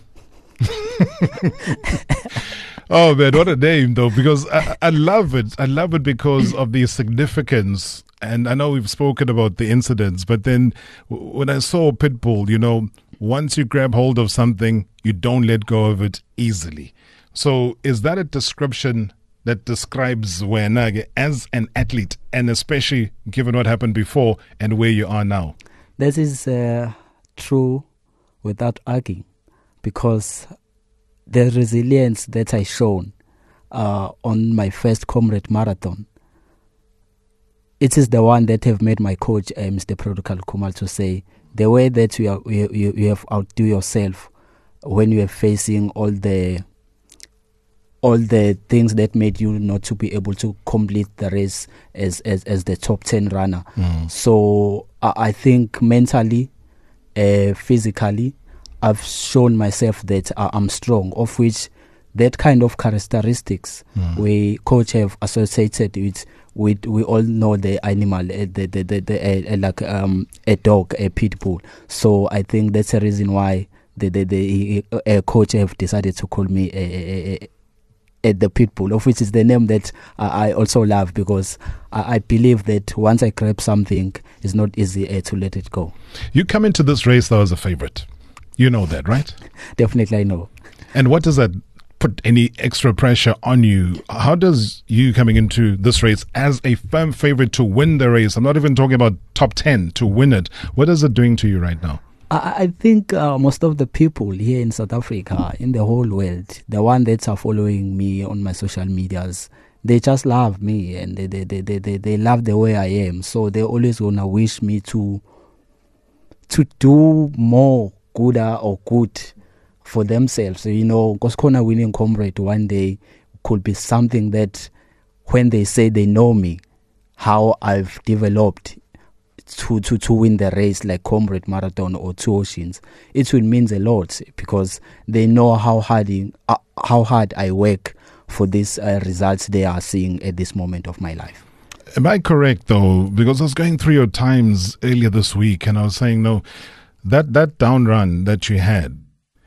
Oh man, what a name though, because I, I love it. I love it because of the significance. And I know we've spoken about the incidents, but then w- when I saw Pitbull, you know, once you grab hold of something, you don't let go of it easily. So is that a description that describes Wenage as an athlete, and especially given what happened before and where you are now? That is uh, true without arguing, because the resilience that I shown uh, on my first Comrade Marathon, it is the one that have made my coach, uh, Mister Prodigal Khumalo, to say the way that you, are, you, you, you have outdo yourself when you are facing all the all the things that made you not to be able to complete the race as as, as the top ten runner. Mm. So uh, I think mentally, uh, physically, I've shown myself that uh, I'm strong, of which that kind of characteristics mm. we coach have associated with, with we all know the animal, uh, the, the, the, the, uh, like um, a dog, a pit bull. So I think that's the reason why the, the, the uh, coach have decided to call me a, a, a, a, the pit bull, of which is the name that uh, I also love, because I, I believe that once I grab something, it's not easy uh, to let it go. You come into this race though as a favorite. You know that, right? Definitely I know. And what does that put any extra pressure on you? How does you coming into this race as a firm favorite to win the race, I'm not even talking about top ten, to win it, what is it doing to you right now? I, I think uh, most of the people here in South Africa, in the whole world, the one that are following me on my social medias, they just love me, and they, they, they, they, they, they love the way I am. So they always gonna wish me to to do more gooder or good for themselves. So, you know, Nkosana winning Comrade one day could be something that when they say they know me, how I've developed to, to, to win the race like Comrade Marathon or Two Oceans, it will mean a lot, because they know how hard, in, uh, how hard I work for these uh, results they are seeing at this moment of my life. Am I correct though? Because I was going through your times earlier this week and I was saying, no, that, that down run that you had,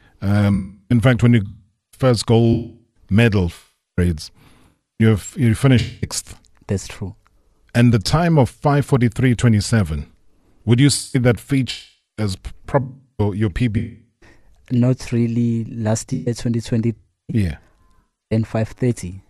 um, in fact, when you first gold medal grades, you you finished sixth. That's true. And the time of five forty-three twenty-seven, would you say that feature as probably your P B? Not really. Last year, twenty twenty. Yeah. And five thirty.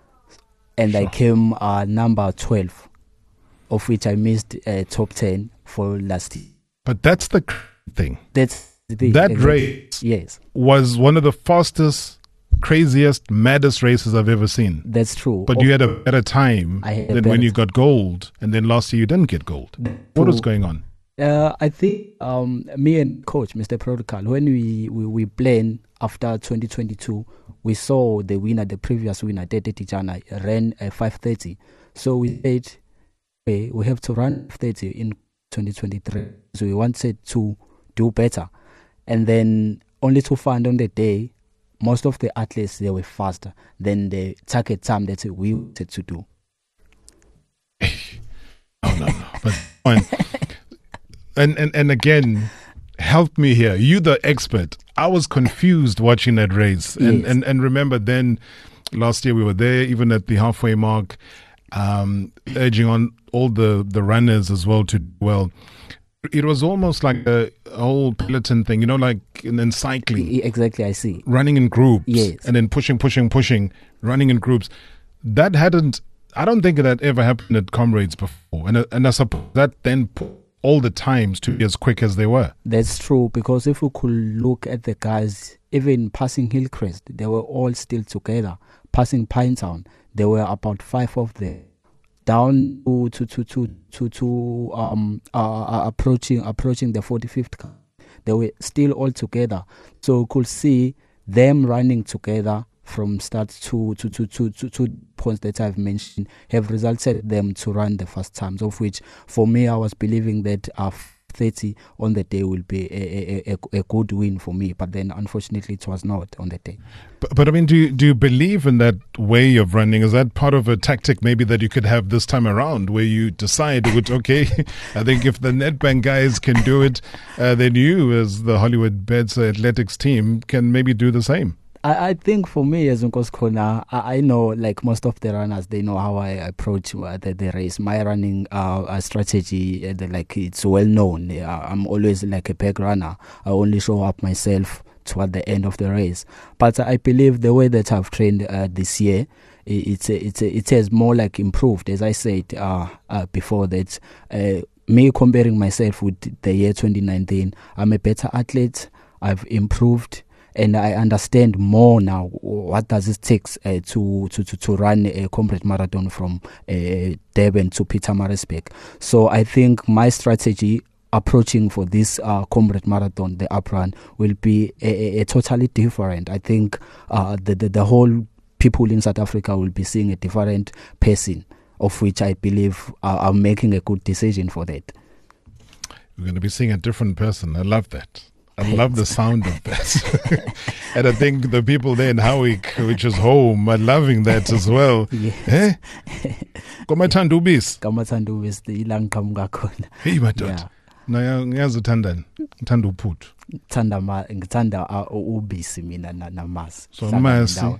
And sure. I came uh, number twelve, of which I missed uh, top ten for last year. But that's the thing. That's the thing. That exactly. race yes. was one of the fastest craziest, maddest races I've ever seen. That's true. But of, you had a better time than when you got gold, and then last year you didn't get gold. What was going on? Uh, I think um, me and coach, Mister Protocol, when we, we, we planned after twenty twenty-two, we saw the winner, the previous winner, Tete Tijana, ran a five thirty. So we said, hey, we have to run thirty in twenty twenty-three. So we wanted to do better. And then only to find on the day, most of the athletes, they were faster than the target time that we wanted to do. No, no, no. But fine. And, and and again, help me here. You the expert. I was confused watching that race. And, Yes. and, and remember then, last year we were there, even at the halfway mark, um, urging on all the, the runners as well to do well. It was almost like a, a whole peloton thing, you know, like in, in cycling. Exactly, I see. Running in groups. Yes. And then pushing, pushing, pushing, running in groups. That hadn't, I don't think that ever happened at Comrades before. And, and I suppose that then put all the times to be as quick as they were. That's true, because if we could look at the guys, even passing Hillcrest, they were all still together. Passing Pinetown, there were about five of them. Down to to to to to, to um uh, approaching approaching the forty-fifth car, they were still all together. So we could see them running together from start to to to to to, to points that I've mentioned have resulted them to run the first times, of which for me I was believing that uh, thirty on the day will be a, a, a, a good win for me, but then unfortunately it was not on the day. But, but I mean, do you, do you believe in that way of running? Is that part of a tactic maybe that you could have this time around, where you decide, which, okay, I think if the Nedbank guys can do it, uh, then you as the Hollywood Bets Athletics team can maybe do the same? I, I think for me as Nkoskhona, I, I know like most of the runners, they know how I approach uh, the, the race. My running uh, strategy, uh, the, like it's well known. Uh, I'm always like a back runner. I only show up myself toward the end of the race. But I believe the way that I've trained uh, this year, it's it's it has more like improved. As I said uh, uh, before, that uh, me comparing myself with the year twenty nineteen, I'm a better athlete. I've improved. And I understand more now what does it take uh, to, to, to, to run a Comrade Marathon from uh, Durban to Pietermaritzburg. So I think my strategy approaching for this uh, Comrade Marathon, the up run, will be a, a, a totally different. I think uh, the, the, the whole people in South Africa will be seeing a different person, of which I believe uh, I'm making a good decision for that. We're going to be seeing a different person. I love that. I love the sound of that. And I think the people there in Howick, which is home, are loving that as well. Yes. Eh? Kamathanda ubisi. Kamathanda ubisi ilang qamuka khona. Hey madoda. Naya ngiyazithandani. Ngithanda uphuthu. Ngithanda ma ngithanda ubisi mina namasi. So masi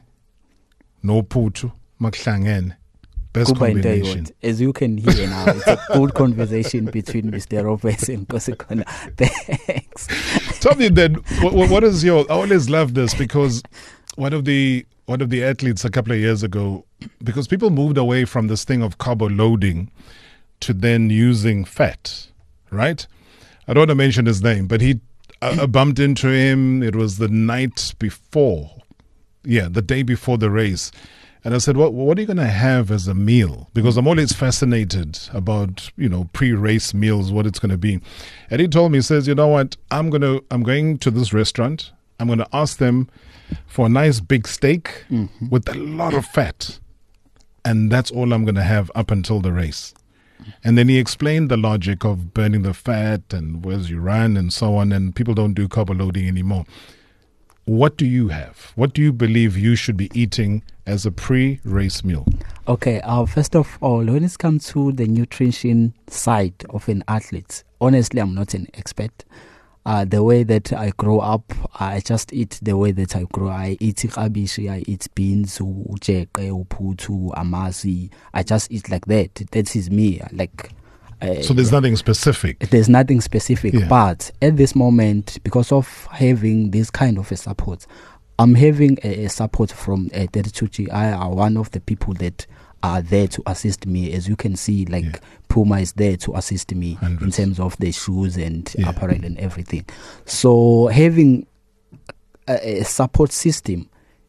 no phuthu makuhlangene. Best combination. As you can hear now, it's a good conversation between Mister Roberts and Nkoskhona. Thanks. Tell me then, what, what is your? I always love this because one of the one of the athletes a couple of years ago, because people moved away from this thing of carbo loading to then using fat, right? I don't want to mention his name, but he I, I bumped into him. It was the night before, yeah, the day before the race. And I said, what what are you going to have as a meal? Because I'm always fascinated about, you know, pre-race meals, what it's going to be. And he told me, he says, you know what, I'm going to, I'm going to this restaurant. I'm going to ask them for a nice big steak mm-hmm. with a lot of fat. And that's all I'm going to have up until the race. And then he explained the logic of burning the fat and where's you run and so on. And people don't do carbo loading anymore. What do you have? What do you believe you should be eating as a pre-race meal? Okay, uh, first of all, when it comes to the nutrition side of an athlete, honestly, I'm not an expert. Uh, the way that I grow up, I just eat the way that I grow. I eat kabishi, I eat beans, ujeqe, uphutu, amasi. I just eat like that. That is me. Like. Uh, so there's nothing specific? There's nothing specific. Yeah. But at this moment, because of having this kind of a support, I'm having a, a support from uh, thirty-two G I, are one of the people that are there to assist me. As you can see, like yeah. Puma is there to assist me Hundreds. in terms of the shoes and yeah. apparel and everything. So having a, a support system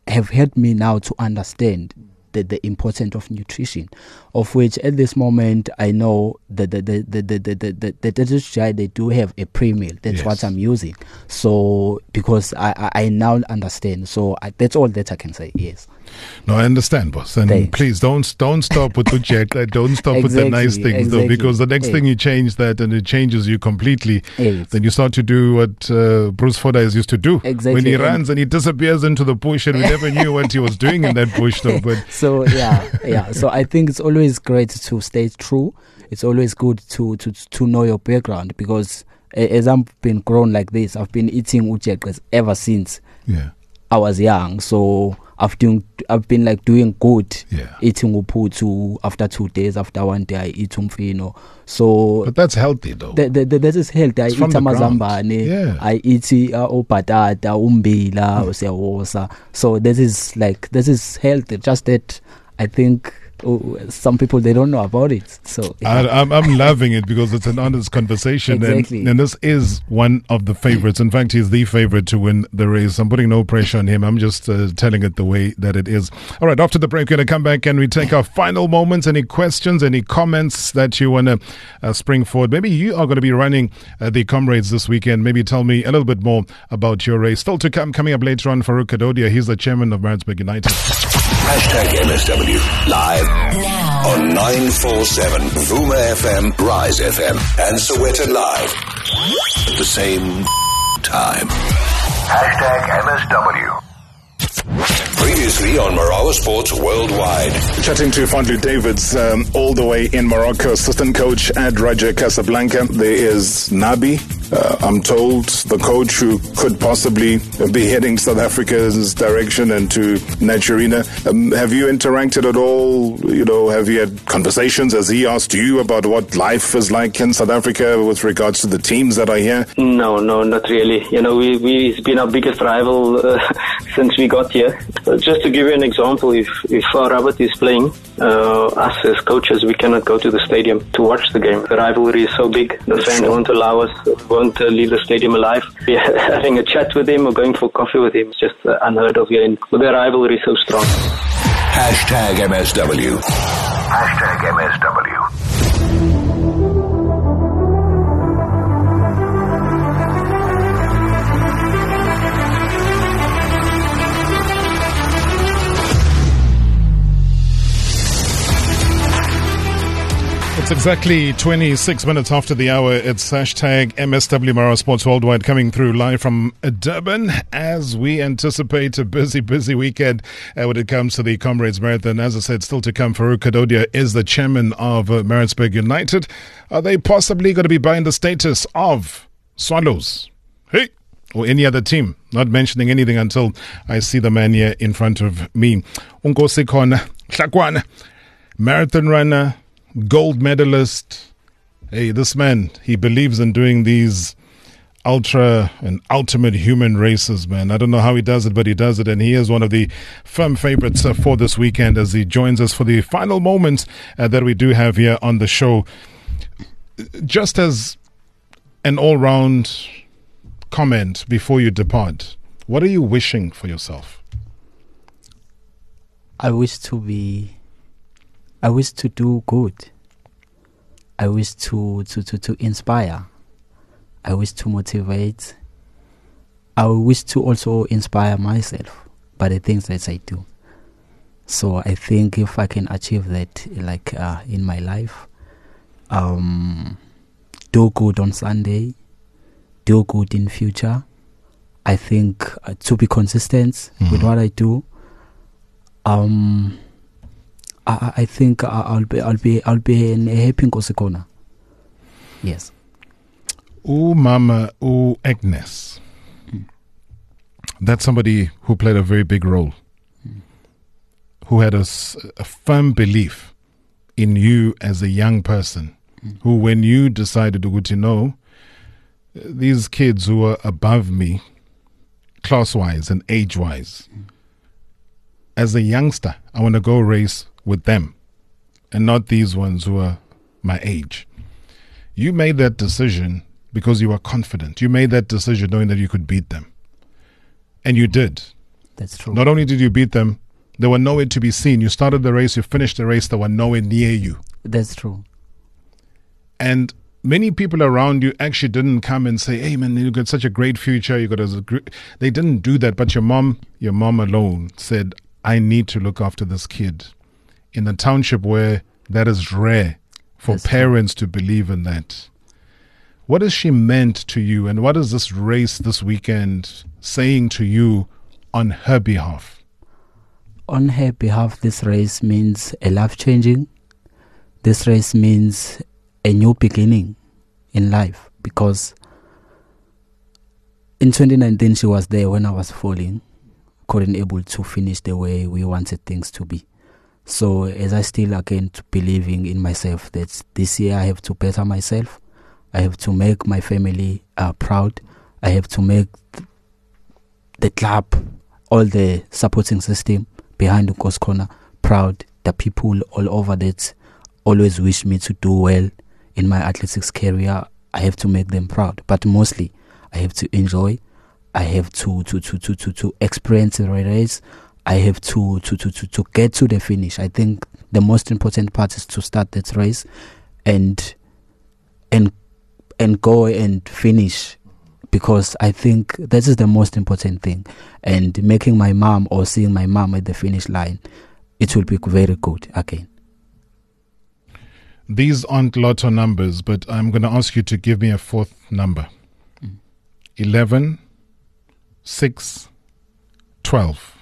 have helped me now to understand the, the importance of nutrition, of which at this moment I know that the the the the the the, the, the, the, the they do have a pre-meal. That's Yes. what I'm using. So because I, I, I now understand. So I, that's all that I can say. Yes. No, I understand, boss. And Thanks. please don't don't stop with the jet. uh, Don't stop with the Exactly, nice things, though, exactly. because the next Yeah. thing you change that and it changes you completely. Yes. Then you start to do what uh, Bruce Fordyce used to do. Exactly, When he and- runs and he disappears into the bush, and we never knew what he was doing in that bush, though. But So yeah, yeah. So I think it's always great to stay true. It's always good to to to know your background, because a- as I've been grown like this, I've been eating ujeqes ever since yeah. I was young. So I've doing I've been like doing good. Yeah. Eating uputhu after two days, after one day I eat umfino. So But that's healthy, though. Th- th- th- that is healthy. I It's eat from the ground. amazambane. Yeah. I eat uh, opatata, umbila, usiyawosa. So this is like this is healthy. Just that I think oh, some people they don't know about it. So I, I'm, I'm loving it because it's an honest conversation. Exactly. And, and this is one of the favorites. In fact, he's the favorite to win the race. I'm putting no pressure on him. I'm just uh, telling it the way that it is. All right, after the break, we're going to come back and we take our final moments. Any questions, any comments that you want to uh, spring forward? Maybe you are going to be running uh, the Comrades this weekend. Maybe tell me a little bit more about your race. Still to come, coming up later on, Farouk Kadodia. He's the chairman of Maritzburg United. Hashtag M S W live now on nine four seven Vuma F M, Rise F M, and Soweto Live at the same time. Hashtag M S W. Previously on Marawa Sports Worldwide. Chatting to Fondly Davids, um, all the way in Morocco, assistant coach at Raja Casablanca. There is Nabi, uh, I'm told, the coach who could possibly be heading South Africa's direction and to Nigeria. Um, have you interacted at all? You know, have you had conversations? Has he asked you about what life is like in South Africa with regards to the teams that are here? No, no, not really. You know, we, we've been our biggest rival uh, since we got here. Uh, just to give you an example, if, if our Rabat is playing, uh, us as coaches, we cannot go to the stadium to watch the game. The rivalry is so big. The fans won't allow us, won't uh, leave the stadium alive. Yeah, having a chat with him or going for coffee with him is just uh, unheard of here. And the rivalry is so strong. Hashtag M S W. Hashtag M S W. It's exactly twenty-six minutes after the hour. It's hashtag M S W Marawa Sports Worldwide coming through live from Durban as we anticipate a busy, busy weekend uh, when it comes to the Comrades Marathon. As I said, still to come, Farouk Kadodia is the chairman of uh, Maritzburg United. Are they possibly going to be buying the status of Swallows? Hey! Or any other team? Not mentioning anything until I see the man here in front of me. Unkosi Khona Hlakwana, marathon runner, gold medalist. Hey, this man, he believes in doing these ultra and ultimate human races, man. I don't know how he does it, but he does it. And he is one of the firm favorites uh, for this weekend as he joins us for the final moments uh, that we do have here on the show. Just as an all-round comment before you depart, what are you wishing for yourself? I wish to be I wish to do good. I wish to, to, to, to inspire. I wish to motivate. I wish to also inspire myself by the things that I do. So I think if I can achieve that, like uh, in my life, um, do good on Sunday, do good in future. I think uh, to be consistent mm-hmm. with what I do. Um. I, I think I'll be I'll be I'll be in a happy Nkosi Khona. Yes. U Mama U Agnes. Mm. That's somebody who played a very big role. Mm. Who had a, a firm belief in you as a young person. Mm. Who, when you decided to go to know these kids who are above me, class-wise and age-wise, mm. as a youngster, I want to go race with them and not these ones who are my age. You made that decision because you were confident. You made that decision knowing that you could beat them. And you did. That's true. Not only did you beat them, they were nowhere to be seen. You started the race, you finished the race, they were nowhere near you. That's true. And many people around you actually didn't come and say, hey man, you've got such a great future, you got a great... They didn't do that, but your mom, your mom alone said, I need to look after this kid. In a township where that is rare for That's parents true. to believe in that. What has she meant to you, and what is this race this weekend saying to you on her behalf? On her behalf, this race means a life changing. This race means a new beginning in life, because in twenty nineteen she was there when I was falling, couldn't able to finish the way we wanted things to be. So as I still again believing in myself that this year I have to better myself, I have to make my family uh, proud, I have to make th- the club, all the supporting system behind the Nkosi Corner proud, the people all over that always wish me to do well in my athletics career. I have to make them proud, but mostly I have to enjoy, I have to to to to to, to experience the race, I have to to, to to to get to the finish. I think the most important part is to start that race and and and go and finish, because I think this is the most important thing. And making my mom or seeing my mom at the finish line, it will be very good again. These aren't lotto numbers, but I'm going to ask you to give me a fourth number. Mm. eleven, six, twelve.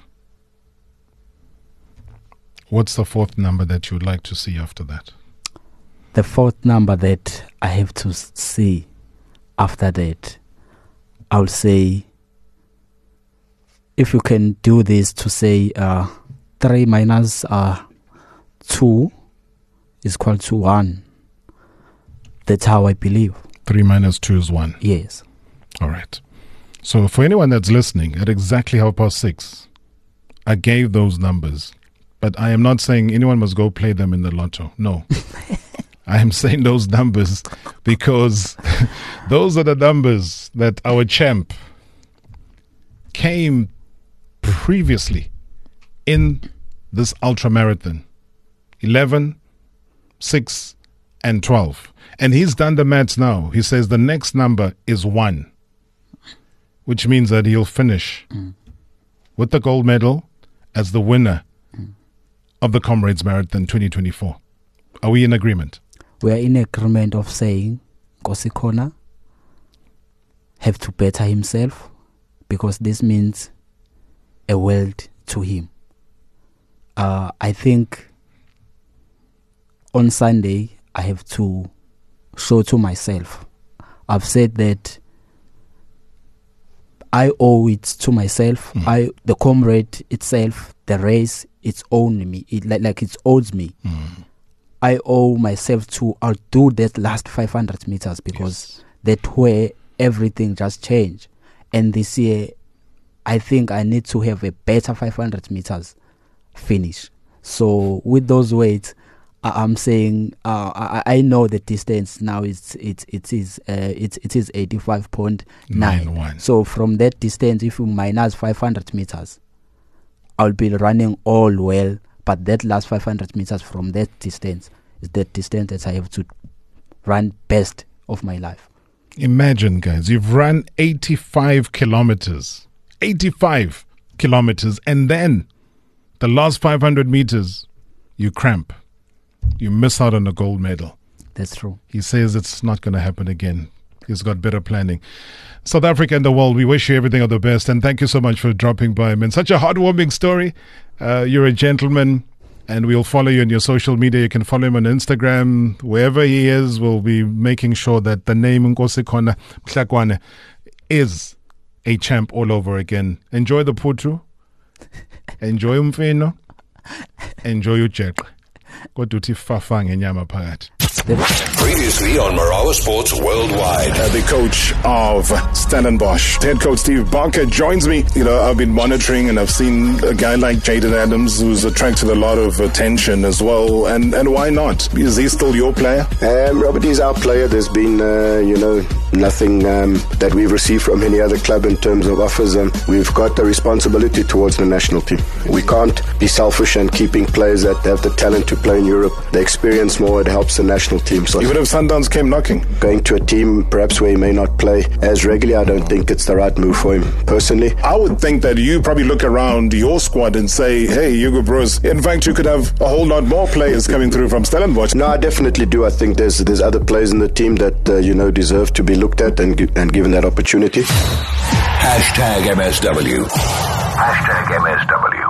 What's the fourth number that you would like to see after that? The fourth number that I have to see after that, I'll say, if you can do this, to say uh, three minus uh, two is equal to one. That's how I believe. Three minus two is one. Yes. All right. So for anyone that's listening, at exactly half past six, I gave those numbers. But I am not saying anyone must go play them in the lotto. No. I am saying those numbers because those are the numbers that our champ came previously in this ultra marathon. eleven, six, and twelve. And he's done the maths now. He says the next number is one, which means that he'll finish mm. with the gold medal as the winner mm. of the Comrades Marathon twenty twenty-four. Are we in agreement? We are in agreement of saying Nkosi Corner have to better himself, because this means a world to him. Uh, I think on Sunday I have to show to myself. I've said that I owe it to myself. Mm. I, the comrade itself, the race, it's owned me. It like, like it owes me. Mm. I owe myself to outdo that last five hundred meters, because yes. that way everything just changed. And this year, I think I need to have a better five hundred meters finish. So with those weights, I, I'm saying uh, I, I know the distance now is it it is uh, it it is eighty-five point nine. So from that distance, if you minus five hundred meters, I'll be running all well. But that last five hundred meters from that distance is that distance that I have to run best of my life. Imagine, guys, you've run eighty-five kilometers. eighty-five kilometers. And then the last five hundred meters, you cramp. You miss out on a gold medal. That's true. He says it's not going to happen again. He's got better planning. South Africa and the world, we wish you everything of the best. And thank you so much for dropping by. I mean, such a heartwarming story. Uh, you're a gentleman, and we'll follow you on your social media. You can follow him on Instagram. Wherever he is, we'll be making sure that the name Nkosi Corner Mhlakwane is a champ all over again. Enjoy the Putru. Enjoy umfino. Enjoy ujeqe. Kodwa uthi fafa ngenyama phakathi. Previously on Marawa Sports Worldwide. Uh, the coach of Stellenbosch, head coach Steve Barker, joins me. You know, I've been monitoring and I've seen a guy like Jaden Adams who's attracted a lot of attention as well. And, and why not? Is he still your player? Um, Robert is our player. There's been, uh, you know, nothing um, that we've received from any other club in terms of offers. And we've got a responsibility towards the national team. We can't be selfish and keeping players that have the talent to play in Europe. The experience more, it helps the national team. So even if Sundowns came knocking? Going to a team perhaps where he may not play as regularly, I don't think it's the right move for him personally. I would think that you probably look around your squad and say, hey, Hugo Broos, in fact, you could have a whole lot more players coming through from Stellenbosch. No, I definitely do. I think there's there's other players in the team that, uh, you know, deserve to be looked at and, and given that opportunity. Hashtag M S W. Hashtag M S W.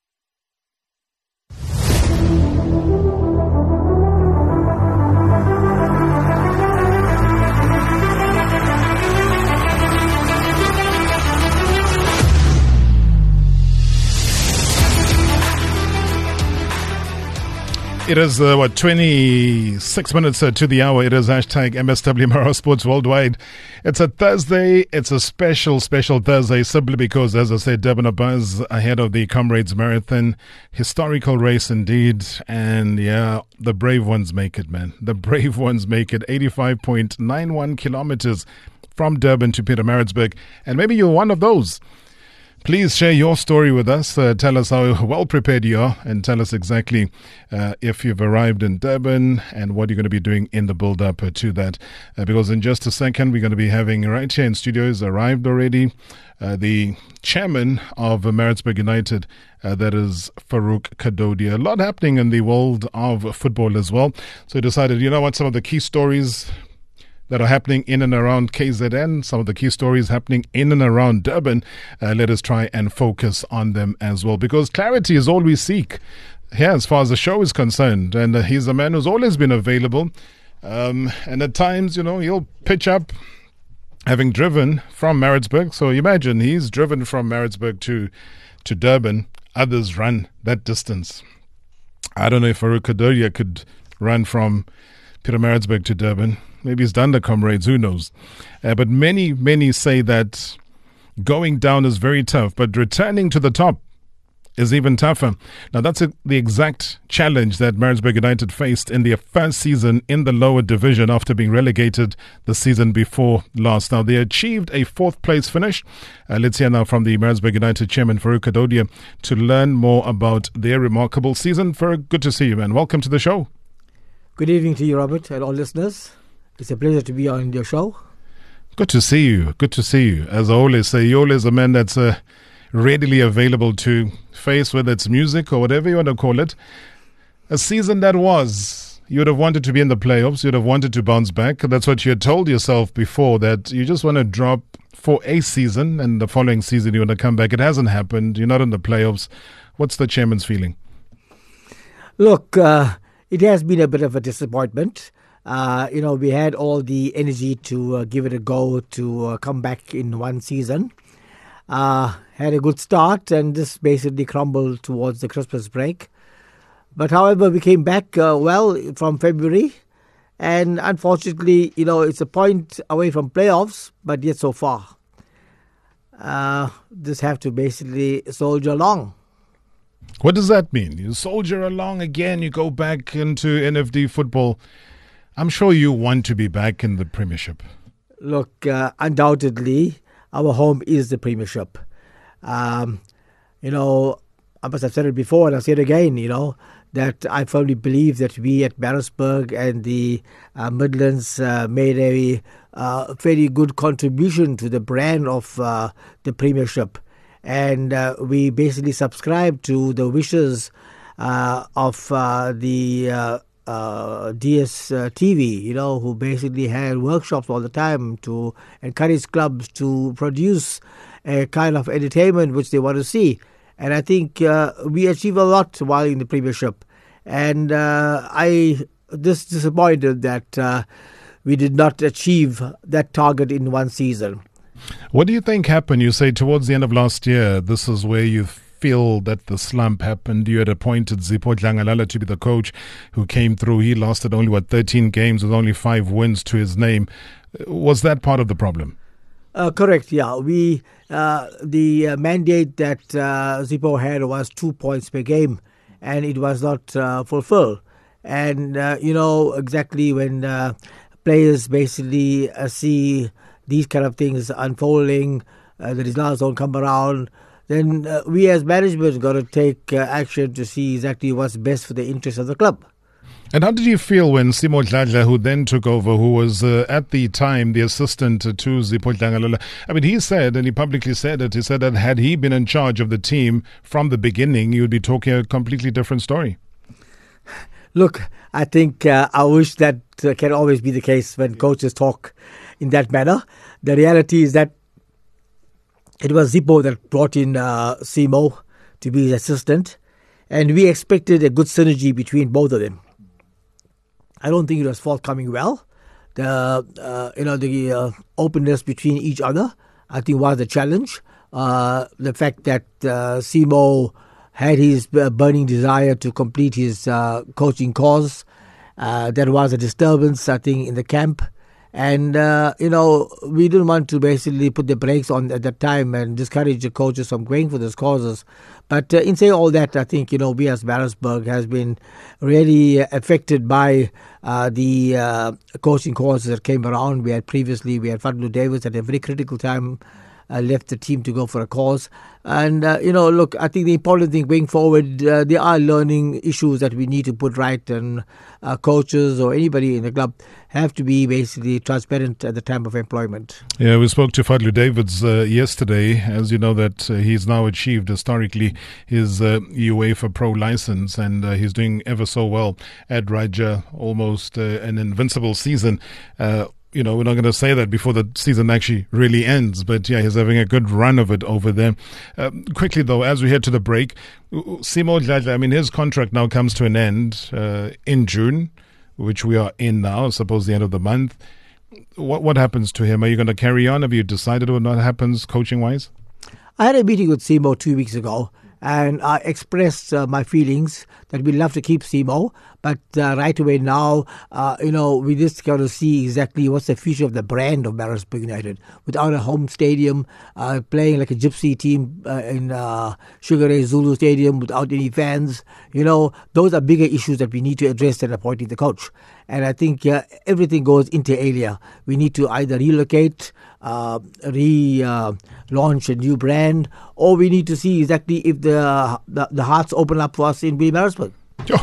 It is, uh, what, twenty-six minutes uh, to the hour. It is hashtag M S W Marawa Sports Worldwide. It's a Thursday. It's a special, special Thursday simply because, as I said, Durban a buzz ahead of the Comrades Marathon. Historical race indeed. And yeah, the brave ones make it, man. The brave ones make it. eighty-five point nine one kilometers from Durban to Pietermaritzburg. And maybe you're one of those. Please share your story with us. Uh, tell us how well prepared you are and tell us exactly uh, if you've arrived in Durban and what you're going to be doing in the build-up uh, to that. Uh, because in just a second, we're going to be having right here in studios, arrived already, uh, the chairman of uh, Maritzburg United, uh, that is Farouk Kadodia. A lot happening in the world of football as well. So he decided, you know what, some of the key stories that are happening in and around K Z N, some of the key stories happening in and around Durban. Uh, let us try and focus on them as well, because clarity is all we seek here as far as the show is concerned. And uh, he's a man who's always been available. Um, and at times, you know, he'll pitch up having driven from Maritzburg. So imagine he's driven from Maritzburg to, to Durban. Others run that distance. I don't know if Farouk Kadodia could run from Pietermaritzburg to Durban. Maybe he's done the Comrades, who knows. Uh, but many, many say that going down is very tough, but returning to the top is even tougher. Now, that's a, the exact challenge that Maritzburg United faced in their first season in the lower division after being relegated the season before last. Now, they achieved a fourth place finish. Uh, let's hear now from the Maritzburg United chairman, Farouk Kadodia, to learn more about their remarkable season. Farouk, good to see you, man. Welcome to the show. Good evening to you, Robert, and all listeners. It's a pleasure to be on your show. Good to see you. Good to see you. As I always say, you're always a man that's uh, readily available to face, whether it's music or whatever you want to call it. A season that was, you would have wanted to be in the playoffs. You'd have wanted to bounce back. That's what you had told yourself before, that you just want to drop for a season and the following season you want to come back. It hasn't happened. You're not in the playoffs. What's the chairman's feeling? Look, uh, it has been a bit of a disappointment. Uh, you know, we had all the energy to uh, give it a go to uh, come back in one season. Uh, had a good start and just basically crumbled towards the Christmas break. But however, we came back uh, well from February. And unfortunately, you know, it's a point away from playoffs, but yet so far. Uh, just have to basically soldier along. What does that mean? You soldier along again, you go back into N F D football. I'm sure you want to be back in the Premiership. Look, uh, undoubtedly, our home is the Premiership. Um, you know, I must have said it before and I'll say it again, you know, that I firmly believe that we at Maritzburg and the uh, Midlands uh, made a uh, very good contribution to the brand of uh, the Premiership. And uh, we basically subscribe to the wishes uh, of uh, the uh, uh, D S T V, you know, who basically had workshops all the time to encourage clubs to produce a kind of entertainment which they want to see. And I think uh, we achieve a lot while in the Premiership. And uh, I just disappointed that uh, we did not achieve that target in one season. What do you think happened? You say towards the end of last year, this is where you feel that the slump happened? You had appointed Zipho Dlangalala to be the coach who came through. He lasted only, what, thirteen games with only five wins to his name. Was that part of the problem? Uh, correct, yeah. We uh, The uh, mandate that uh, Zipho had was two points per game, and it was not uh, fulfilled. And, uh, you know, exactly when uh, players basically uh, see these kind of things unfolding, uh, the results don't come around, then uh, we as management got to take uh, action to see exactly what's best for the interest of the club. And how did you feel when Simo Dladla, who then took over, who was uh, at the time the assistant to Zipho Dlangalala, I mean, he said, and he publicly said it, he said that had he been in charge of the team from the beginning, you would be talking a completely different story. Look, I think uh, I wish that uh, can always be the case when coaches talk in that manner. The reality is that it was Zipho that brought in uh, Simo to be his assistant, and we expected a good synergy between both of them. I don't think it was forthcoming well. The uh, you know the uh, openness between each other, I think, was a challenge. Uh, the fact that uh, Simo had his burning desire to complete his uh, coaching course, uh, there was a disturbance, I think, in the camp. And, uh, you know, we didn't want to basically put the brakes on at that time and discourage the coaches from going for those causes. But uh, in saying all that, I think, you know, we as Maritzburg has been really affected by uh, the uh, coaching courses that came around. We had previously, we had Fadlu Davis at a very critical time, Uh, left the team to go for a cause. And, uh, you know, look, I think the important thing going forward, uh, there are learning issues that we need to put right, and uh, coaches or anybody in the club have to be basically transparent at the time of employment. Yeah, we spoke to Fadlu Davids uh, yesterday. As you know, that uh, he's now achieved historically his uh, UEFA Pro license, and uh, he's doing ever so well at Raja, almost uh, an invincible season. Uh, You know, we're not going to say that before the season actually really ends. But, yeah, he's having a good run of it over there. Uh, quickly, though, as we head to the break, Simo Dladla, I mean, his contract now comes to an end uh, in June, which we are in now, I suppose the end of the month. What what happens to him? Are you going to carry on? Have you decided what happens coaching-wise? I had a meeting with Simo two weeks ago, and I expressed uh, my feelings that we'd love to keep Simo, but uh, right away now, uh, you know, we just got to see exactly what's the future of the brand of Maritzburg United. Without a home stadium, uh, playing like a gypsy team uh, in uh, Sugar Ray Zulu Stadium without any fans, you know, those are bigger issues that we need to address than appointing the coach. And I think uh, everything goes inter alia. We need to either relocate, uh, re-launch uh, a new brand, or we need to see exactly if the the, the hearts open up for us in Maritzburg. Oh.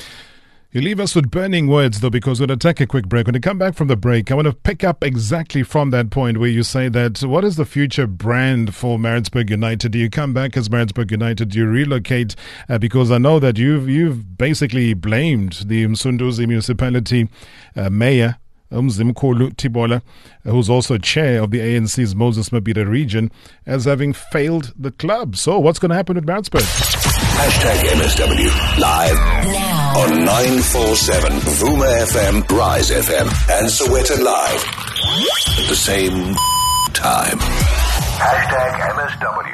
You leave us with burning words, though, because we're going to take a quick break. When we come back from the break, I want to pick up exactly from that point where you say that what is the future brand for Maritzburg United? Do you come back as Maritzburg United? Do you relocate? Uh, because I know that you've, you've basically blamed the Msunduzi municipality uh, mayor, Umzimkhulu Tibola, who's also chair of the A N C's Moses Mabhida region, as having failed the club. So what's going to happen with Maritzburg? Hashtag M S W live now on nine four seven Vuma F M, Rise F M, and Sowetan Live at the same time. Hashtag M S W.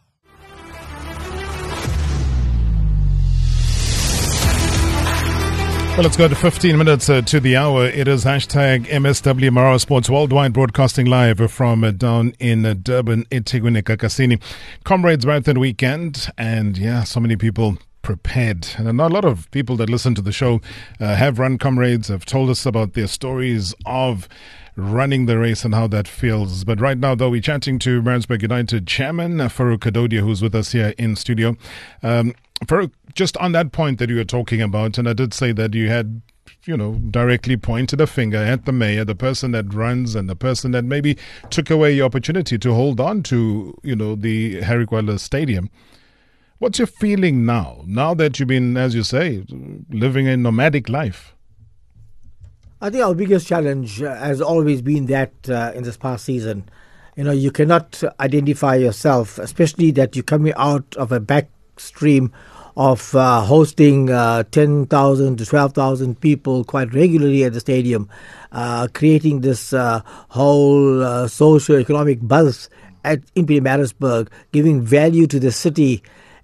Well, let's go to fifteen minutes uh, to the hour. It is hashtag M S W Marawa Sports Worldwide, broadcasting live from uh, down in uh, Durban, eThekwini, Kakasini. Comrades Marathon Weekend, and yeah, so many people prepared. And a lot of people that listen to the show uh, have run Comrades, have told us about their stories of running the race and how that feels. But right now, though, we're chatting to Maritzburg United chairman uh, Farouk Kadodia, who's with us here in studio. Um, Farouk, just on that point that you were talking about, and I did say that you had, you know, directly pointed a finger at the mayor, the person that runs and the person that maybe took away your opportunity to hold on to, you know, the Harry Gwala Stadium. What's your feeling now, now that you've been, as you say, living a nomadic life? I think our biggest challenge uh, has always been that uh, in this past season, you know, you cannot identify yourself, especially that you're coming out of a back stream of uh, hosting uh, ten thousand to twelve thousand people quite regularly at the stadium, uh, creating this uh, whole uh, socio-economic buzz at in Maritzburg, giving value to the city.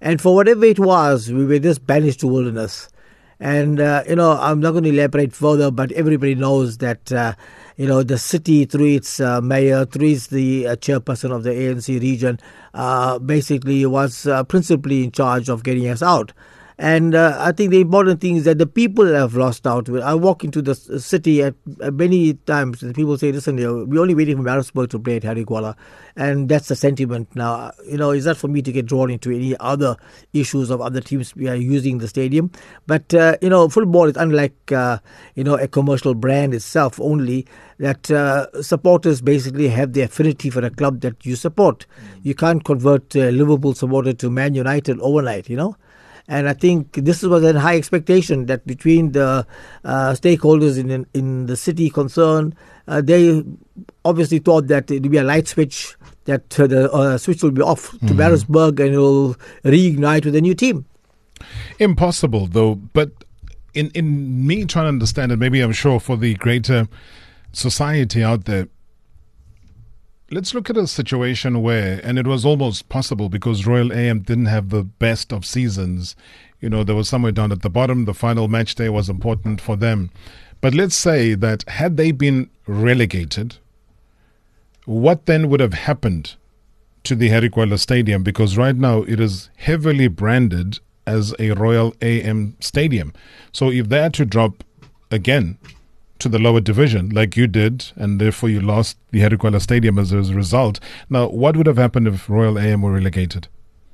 And for whatever it was, we were just banished to wilderness. And, uh, you know, I'm not going to elaborate further, but everybody knows that, uh, you know, the city, through its uh, mayor, through its the uh, chairperson of the A N C region, uh, basically was uh, principally in charge of getting us out. And uh, I think the important thing is that the people have lost out. I walk into the city at, at many times and people say, listen, we're only waiting for Maritzburg to play at Harry Gwala. And that's the sentiment now. You know, it's not for me to get drawn into any other issues of other teams we are using the stadium. But, uh, you know, football is unlike, uh, you know, a commercial brand itself only, that uh, supporters basically have the affinity for a club that you support. You can't convert a Liverpool supporter to Man United overnight, you know. And I think this was a high expectation that between the uh, stakeholders in in the city concerned, uh, they obviously thought that it would be a light switch, that uh, the uh, switch will be off to mm-hmm. Maritzburg and it will reignite with a new team. Impossible, though. But in, in me trying to understand it, maybe I'm sure for the greater society out there, let's look at a situation where, and it was almost possible because Royal A M didn't have the best of seasons. You know, they were somewhere down at the bottom. The final match day was important for them. But let's say that had they been relegated, what then would have happened to the Harry Gwala Stadium? Because right now it is heavily branded as a Royal A M stadium. So if they had to drop again to the lower division, like you did, and therefore you lost the Harry Gwala Stadium as a result. Now, what would have happened if Royal A M were relegated?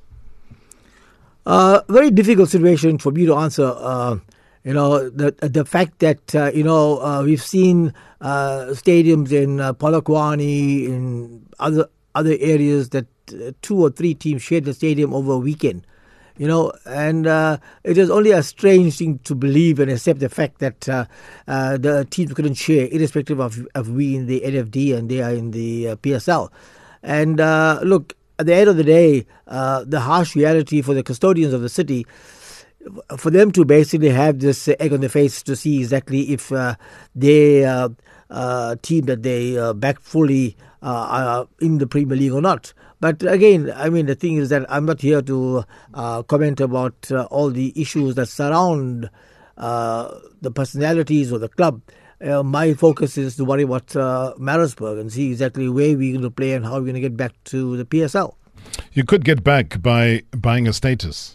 Uh, very difficult situation for me to answer. Uh, you know, the the fact that, uh, you know, uh, we've seen uh, stadiums in uh, Polokwane, in other, other areas that uh, two or three teams shared the stadium over a weekend. You know, and uh, it is only a strange thing to believe and accept the fact that uh, uh, the teams couldn't share, irrespective of, of we in the N F D and they are in the uh, P S L. And uh, look, at the end of the day, uh, the harsh reality for the custodians of the city, for them to basically have this egg on their face to see exactly if uh, they uh, uh, team that they uh, back fully uh, are in the Premier League or not. But again, I mean, the thing is that I'm not here to uh, comment about uh, all the issues that surround uh, the personalities or the club. Uh, my focus is to worry about uh, Maritzburg and see exactly where we're going to play and how we're going to get back to the P S L. You could get back by buying a status.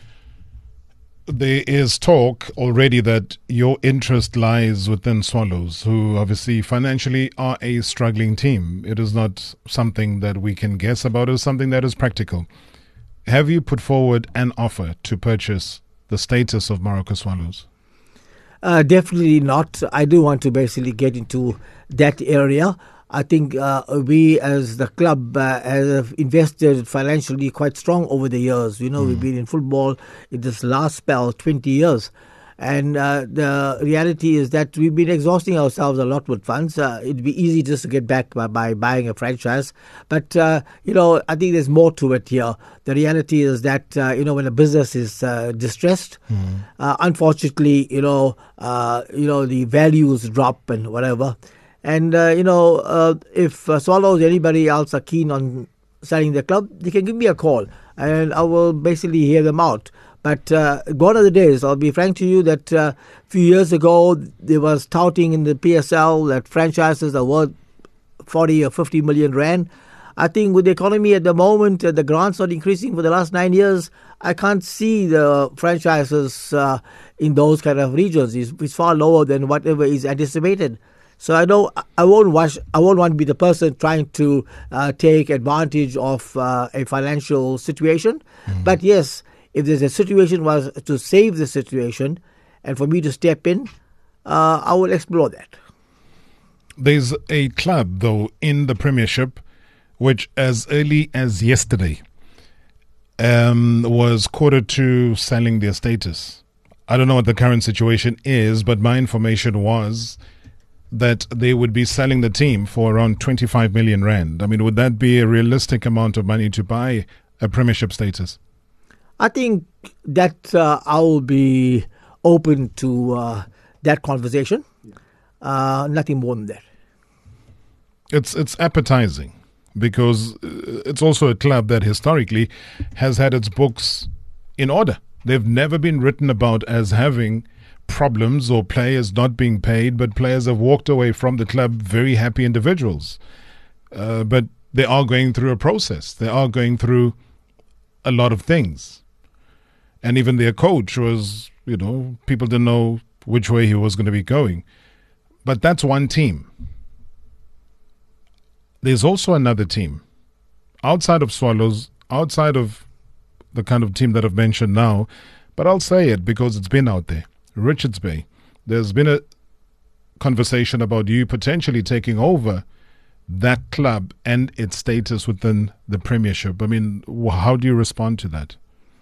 There is talk already that your interest lies within Swallows, who obviously financially are a struggling team. It is not something that we can guess about. It is something that is practical. Have you put forward an offer to purchase the status of Morocco Swallows? Uh, definitely not. I do want to basically get into that area. I think uh, we as the club uh, have invested financially quite strong over the years. You know, mm. we've been in football in this last spell, twenty years. And uh, the reality is that we've been exhausting ourselves a lot with funds. Uh, it'd be easy just to get back by, by buying a franchise. But, uh, you know, I think there's more to it here. The reality is that, uh, you know, when a business is uh, distressed, mm. uh, unfortunately, you know, uh, you know, the values drop and whatever. And, uh, you know, uh, if uh, Swallows or anybody else are keen on selling the club, they can give me a call and I will basically hear them out. But uh, gone are the days. I'll be frank to you that uh, a few years ago, there was touting in the P S L that franchises are worth forty or fifty million rand. I think with the economy at the moment, uh, the grants are increasing for the last nine years. I can't see the franchises uh, in those kind of regions. It's, it's far lower than whatever is anticipated. So I know I won't watch. I won't want to be the person trying to uh, take advantage of uh, a financial situation. Mm. But yes, if there's a situation was to save the situation, and for me to step in, uh, I will explore that. There's a club though in the Premiership, which as early as yesterday um, was quoted to selling their status. I don't know what the current situation is, but my information was that they would be selling the team for around twenty-five million rand. I mean, would that be a realistic amount of money to buy a Premiership status? I think that uh, I will be open to uh, that conversation. Uh, nothing more than that. It's it's appetizing because it's also a club that historically has had its books in order. They've never been written about as having problems or players not being paid, but players have walked away from the club very happy individuals. Uh, but they are going through a process. They are going through a lot of things. And even their coach was, you know, people didn't know which way he was going to be going. But that's one team. There's also another team outside of Swallows, outside of the kind of team that I've mentioned now, but I'll say it because it's been out there. Richards Bay. There's been a conversation about you potentially taking over that club and its status within the Premiership. I mean, how do you respond to that?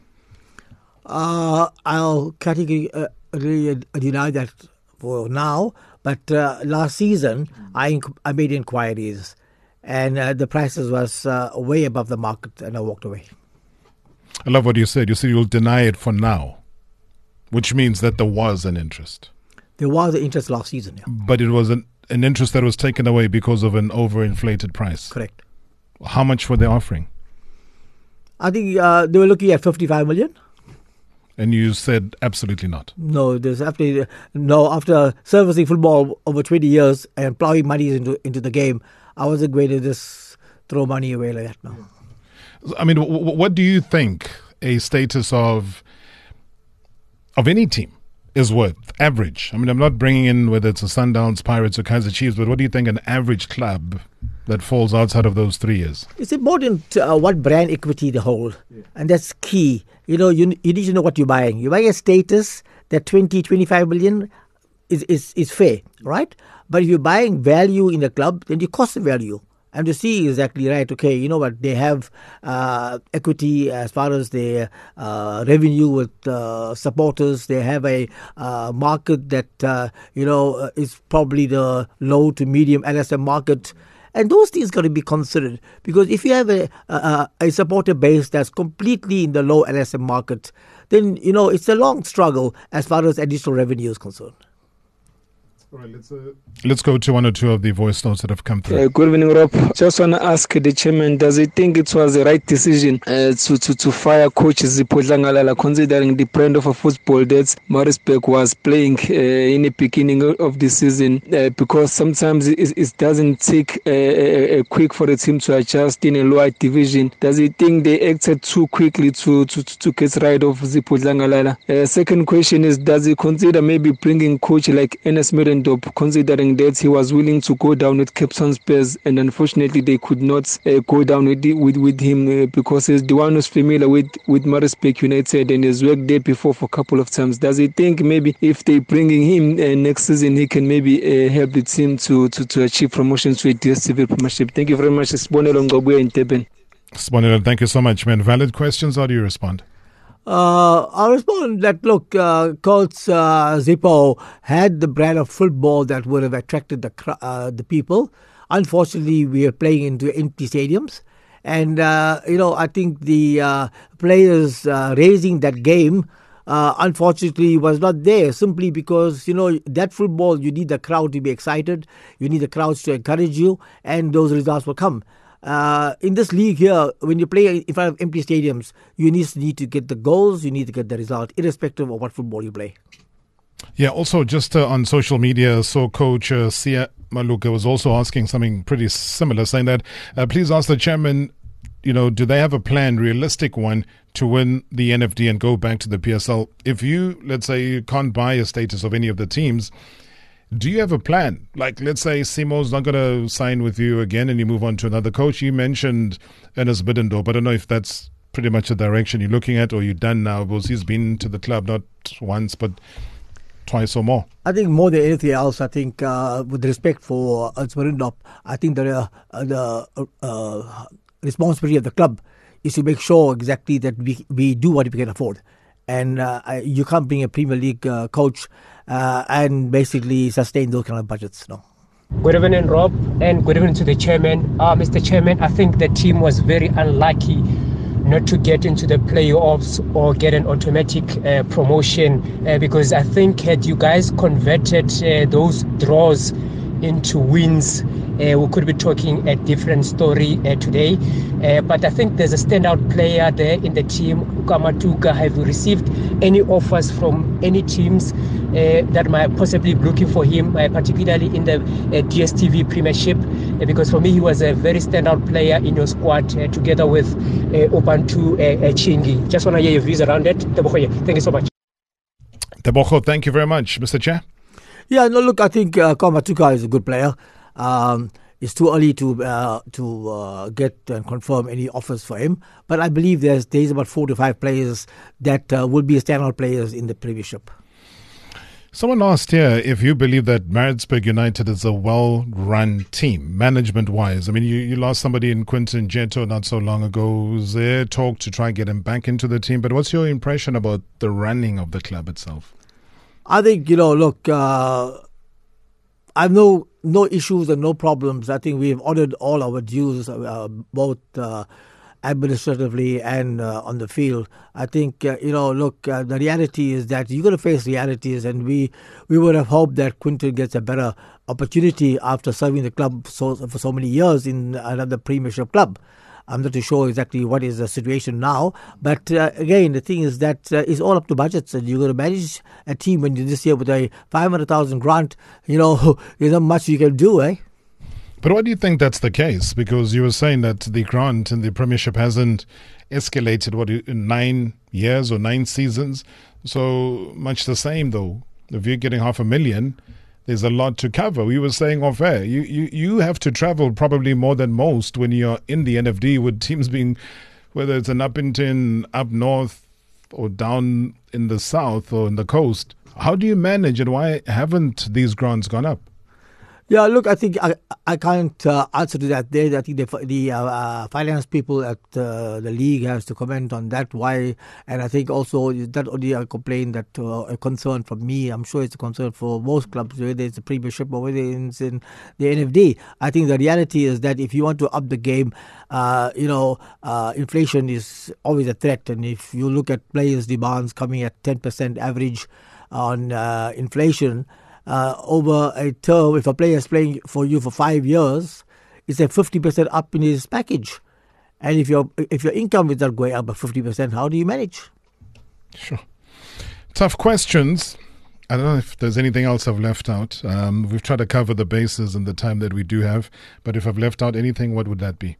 Uh, I'll categorically uh, really deny that for now. But uh, last season, I inc- I made inquiries, and uh, the prices was uh, way above the market, and I walked away. I love what you said. You said you'll deny it for now, which means that there was an interest. There was an interest last season, yeah. But it was an, an interest that was taken away because of an overinflated price. Correct. How much were they offering? I think uh, they were looking at fifty-five million. And you said absolutely not. No, there's after no after servicing football over twenty years and plowing money into into the game, I wasn't going to just throw money away like that. No. I mean, w- w- what do you think a status of of any team is worth, average? I mean, I'm not bringing in whether it's a Sundowns, Pirates or Kaizer Chiefs, but what do you think an average club that falls outside of those three years? It's important uh, what brand equity they hold, yeah. And that's key. You know, you you need to know what you're buying. You're buying a status that twenty, twenty-five million is, is, is fair, right? But if you're buying value in the club, then you cost the value. And to see exactly right, okay, you know what, they have uh, equity as far as their uh, revenue with uh, supporters. They have a uh, market that, uh, you know, is probably the low to medium L S M market. And those things got to be considered, because if you have a, a, a supporter base that's completely in the low L S M market, then, you know, it's a long struggle as far as additional revenue is concerned. All right, let's, uh, let's go to one or two of the voice notes that have come through. Uh, good evening, Rob. Just want to ask the chairman, does he think it was the right decision uh, to, to, to fire coach Zipho Dlangalala, considering the brand of a football that Maritzburg was playing uh, in the beginning of the season? Uh, because sometimes it, it doesn't take uh, a, a quick for the team to adjust in a lower division. Does he think they acted too quickly to, to, to get rid of Zipho Dlangalala? Uh, second question is, does he consider maybe bringing coach like Enes Middendorp, considering that he was willing to go down with Cape Town Spurs, and unfortunately they could not uh, go down with the, with, with him uh, because he's the one who's familiar with, with Maritzburg United and has worked there before for a couple of times. Does he think maybe if they bringing him uh, next season, he can maybe uh, help the team to, to, to achieve promotion to a D S T V Premiership? Thank you very much. Sibonelo Ngobwe in Durban. Sibonelo, thank you so much, man. Valid questions. How do you respond? Uh, I'll respond that, look, uh, Coach uh, Zippo had the brand of football that would have attracted the uh, the people. Unfortunately, we are playing into empty stadiums. And, uh, you know, I think the uh, players uh, raising that game, uh, unfortunately, was not there simply because, you know, that football, you need the crowd to be excited. You need the crowds to encourage you, and those results will come. Uh, in this league here, when you play in front of empty stadiums, you need, need to get the goals, you need to get the result, irrespective of what football you play. Yeah, also just uh, on social media, so Coach uh, Sia Maluka was also asking something pretty similar, saying that, uh, please ask the chairman, you know, do they have a plan, realistic one, to win the N F D and go back to the P S L? If you, let's say, you can't buy a status of any of the teams, do you have a plan? Like, let's say Simo's not going to sign with you again and you move on to another coach. You mentioned Enes Middendorp, but I don't know if that's pretty much the direction you're looking at or you're done now, because he's been to the club not once but twice or more. I think more than anything else, I think uh, with respect for Enes Middendorp, I think the, uh, the uh, responsibility of the club is to make sure exactly that we, we do what we can afford. And uh, you can't bring a Premier League uh, coach uh, and basically sustain those kind of budgets. No. Good evening, Rob, and good evening to the chairman. Uh, Mister Chairman, I think the team was very unlucky not to get into the playoffs or get an automatic uh, promotion uh, because I think had you guys converted uh, those draws into wins, uh, we could be talking a different story uh, today. Uh, but I think there's a standout player there in the team, Ukamatuka. Have you received any offers from any teams uh, that might possibly be looking for him, uh, particularly in the uh, D S T V Premiership? Uh, because for me, he was a very standout player in your squad, uh, together with uh, Obantu uh, uh, Chingi. Just want to hear your views around it. Thank you so much. Tebogo, thank you very much. Mister Chair? Yeah, no, look, I think uh, Kamatuka is a good player. Um, it's too early to uh, to uh, get and confirm any offers for him. But I believe there's there's about four to five players that uh, will be standout players in the Premiership. Someone asked here if you believe that Maritzburg United is a well-run team, management-wise. I mean, you, you lost somebody in Quinton Jeto not so long ago. Was there talk to try and get him back into the team? But what's your impression about the running of the club itself? I think, you know, look, uh, I have no, no issues and no problems. I think we've honored all our dues, uh, both uh, administratively and uh, on the field. I think, uh, you know, look, uh, the reality is that you're going to face realities, and we, we would have hoped that Quinton gets a better opportunity after serving the club so, for so many years in another Premiership club. I'm not too sure exactly what is the situation now. But uh, again, the thing is that uh, it's all up to budgets. And you're going to manage a team when you're this year with a five hundred thousand grant. You know, there's not much you can do, eh? But why do you think that's the case? Because you were saying that the grant in the Premiership hasn't escalated, what, in nine years or nine seasons? So much the same, though. If you're getting half a million, there's a lot to cover. We were saying off air, you, you, you have to travel probably more than most when you're in the N F D, with teams being, whether it's an Uppington, up north, or down in the south or in the coast. How do you manage, and why haven't these grants gone up? Yeah, look, I think I I can't uh, answer to that there. I think the the uh, uh, finance people at uh, the league has to comment on that. Why? And I think also that only a complaint, that uh, a concern from me. I'm sure it's a concern for most clubs, whether it's the Premiership or whether it's in the N F D. I think the reality is that if you want to up the game, uh, you know, uh, inflation is always a threat. And if you look at players' demands coming at ten percent average on uh, inflation, Uh, over a term, if a player is playing for you for five years, it's a fifty percent up in his package. And if your if your income is not going up by fifty percent, how do you manage? Sure. Tough questions. I don't know if there's anything else I've left out. Um, we've tried to cover the bases in the time that we do have. But if I've left out anything, what would that be?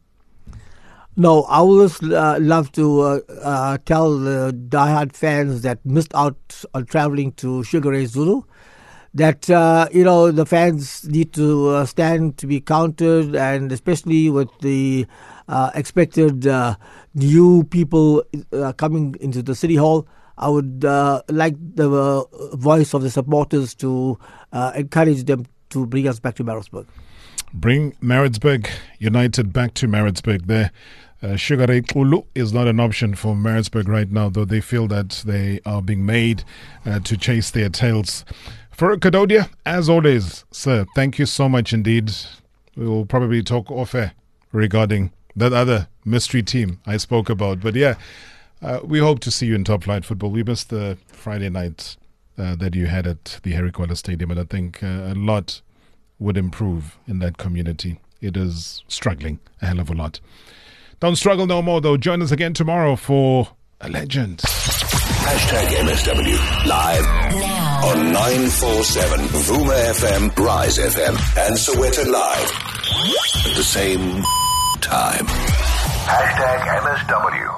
No, I would uh, love to uh, uh, tell the diehard fans that missed out on traveling to Sugar Ray Zulu that, uh, you know, the fans need to uh, stand to be counted, and especially with the uh, expected uh, new people uh, coming into the City Hall, I would uh, like the uh, voice of the supporters to uh, encourage them to bring us back to Maritzburg. Bring Maritzburg United back to Maritzburg. There, uh, Sugar Ray Xulu is not an option for Maritzburg right now, though they feel that they are being made uh, to chase their tails. Farouk Kadodia, as always, sir, thank you so much indeed. We will probably talk off air regarding that other mystery team I spoke about. But yeah, uh, we hope to see you in top flight football. We missed the Friday night uh, that you had at the Harry Kwala Stadium, and I think uh, a lot would improve in that community. It is struggling a hell of a lot. Don't struggle no more, though. Join us again tomorrow for a legend. Hashtag M S W live now on nine four seven Vuma F M, Rise F M, and Sowetan Live at the same time. Hashtag M S W.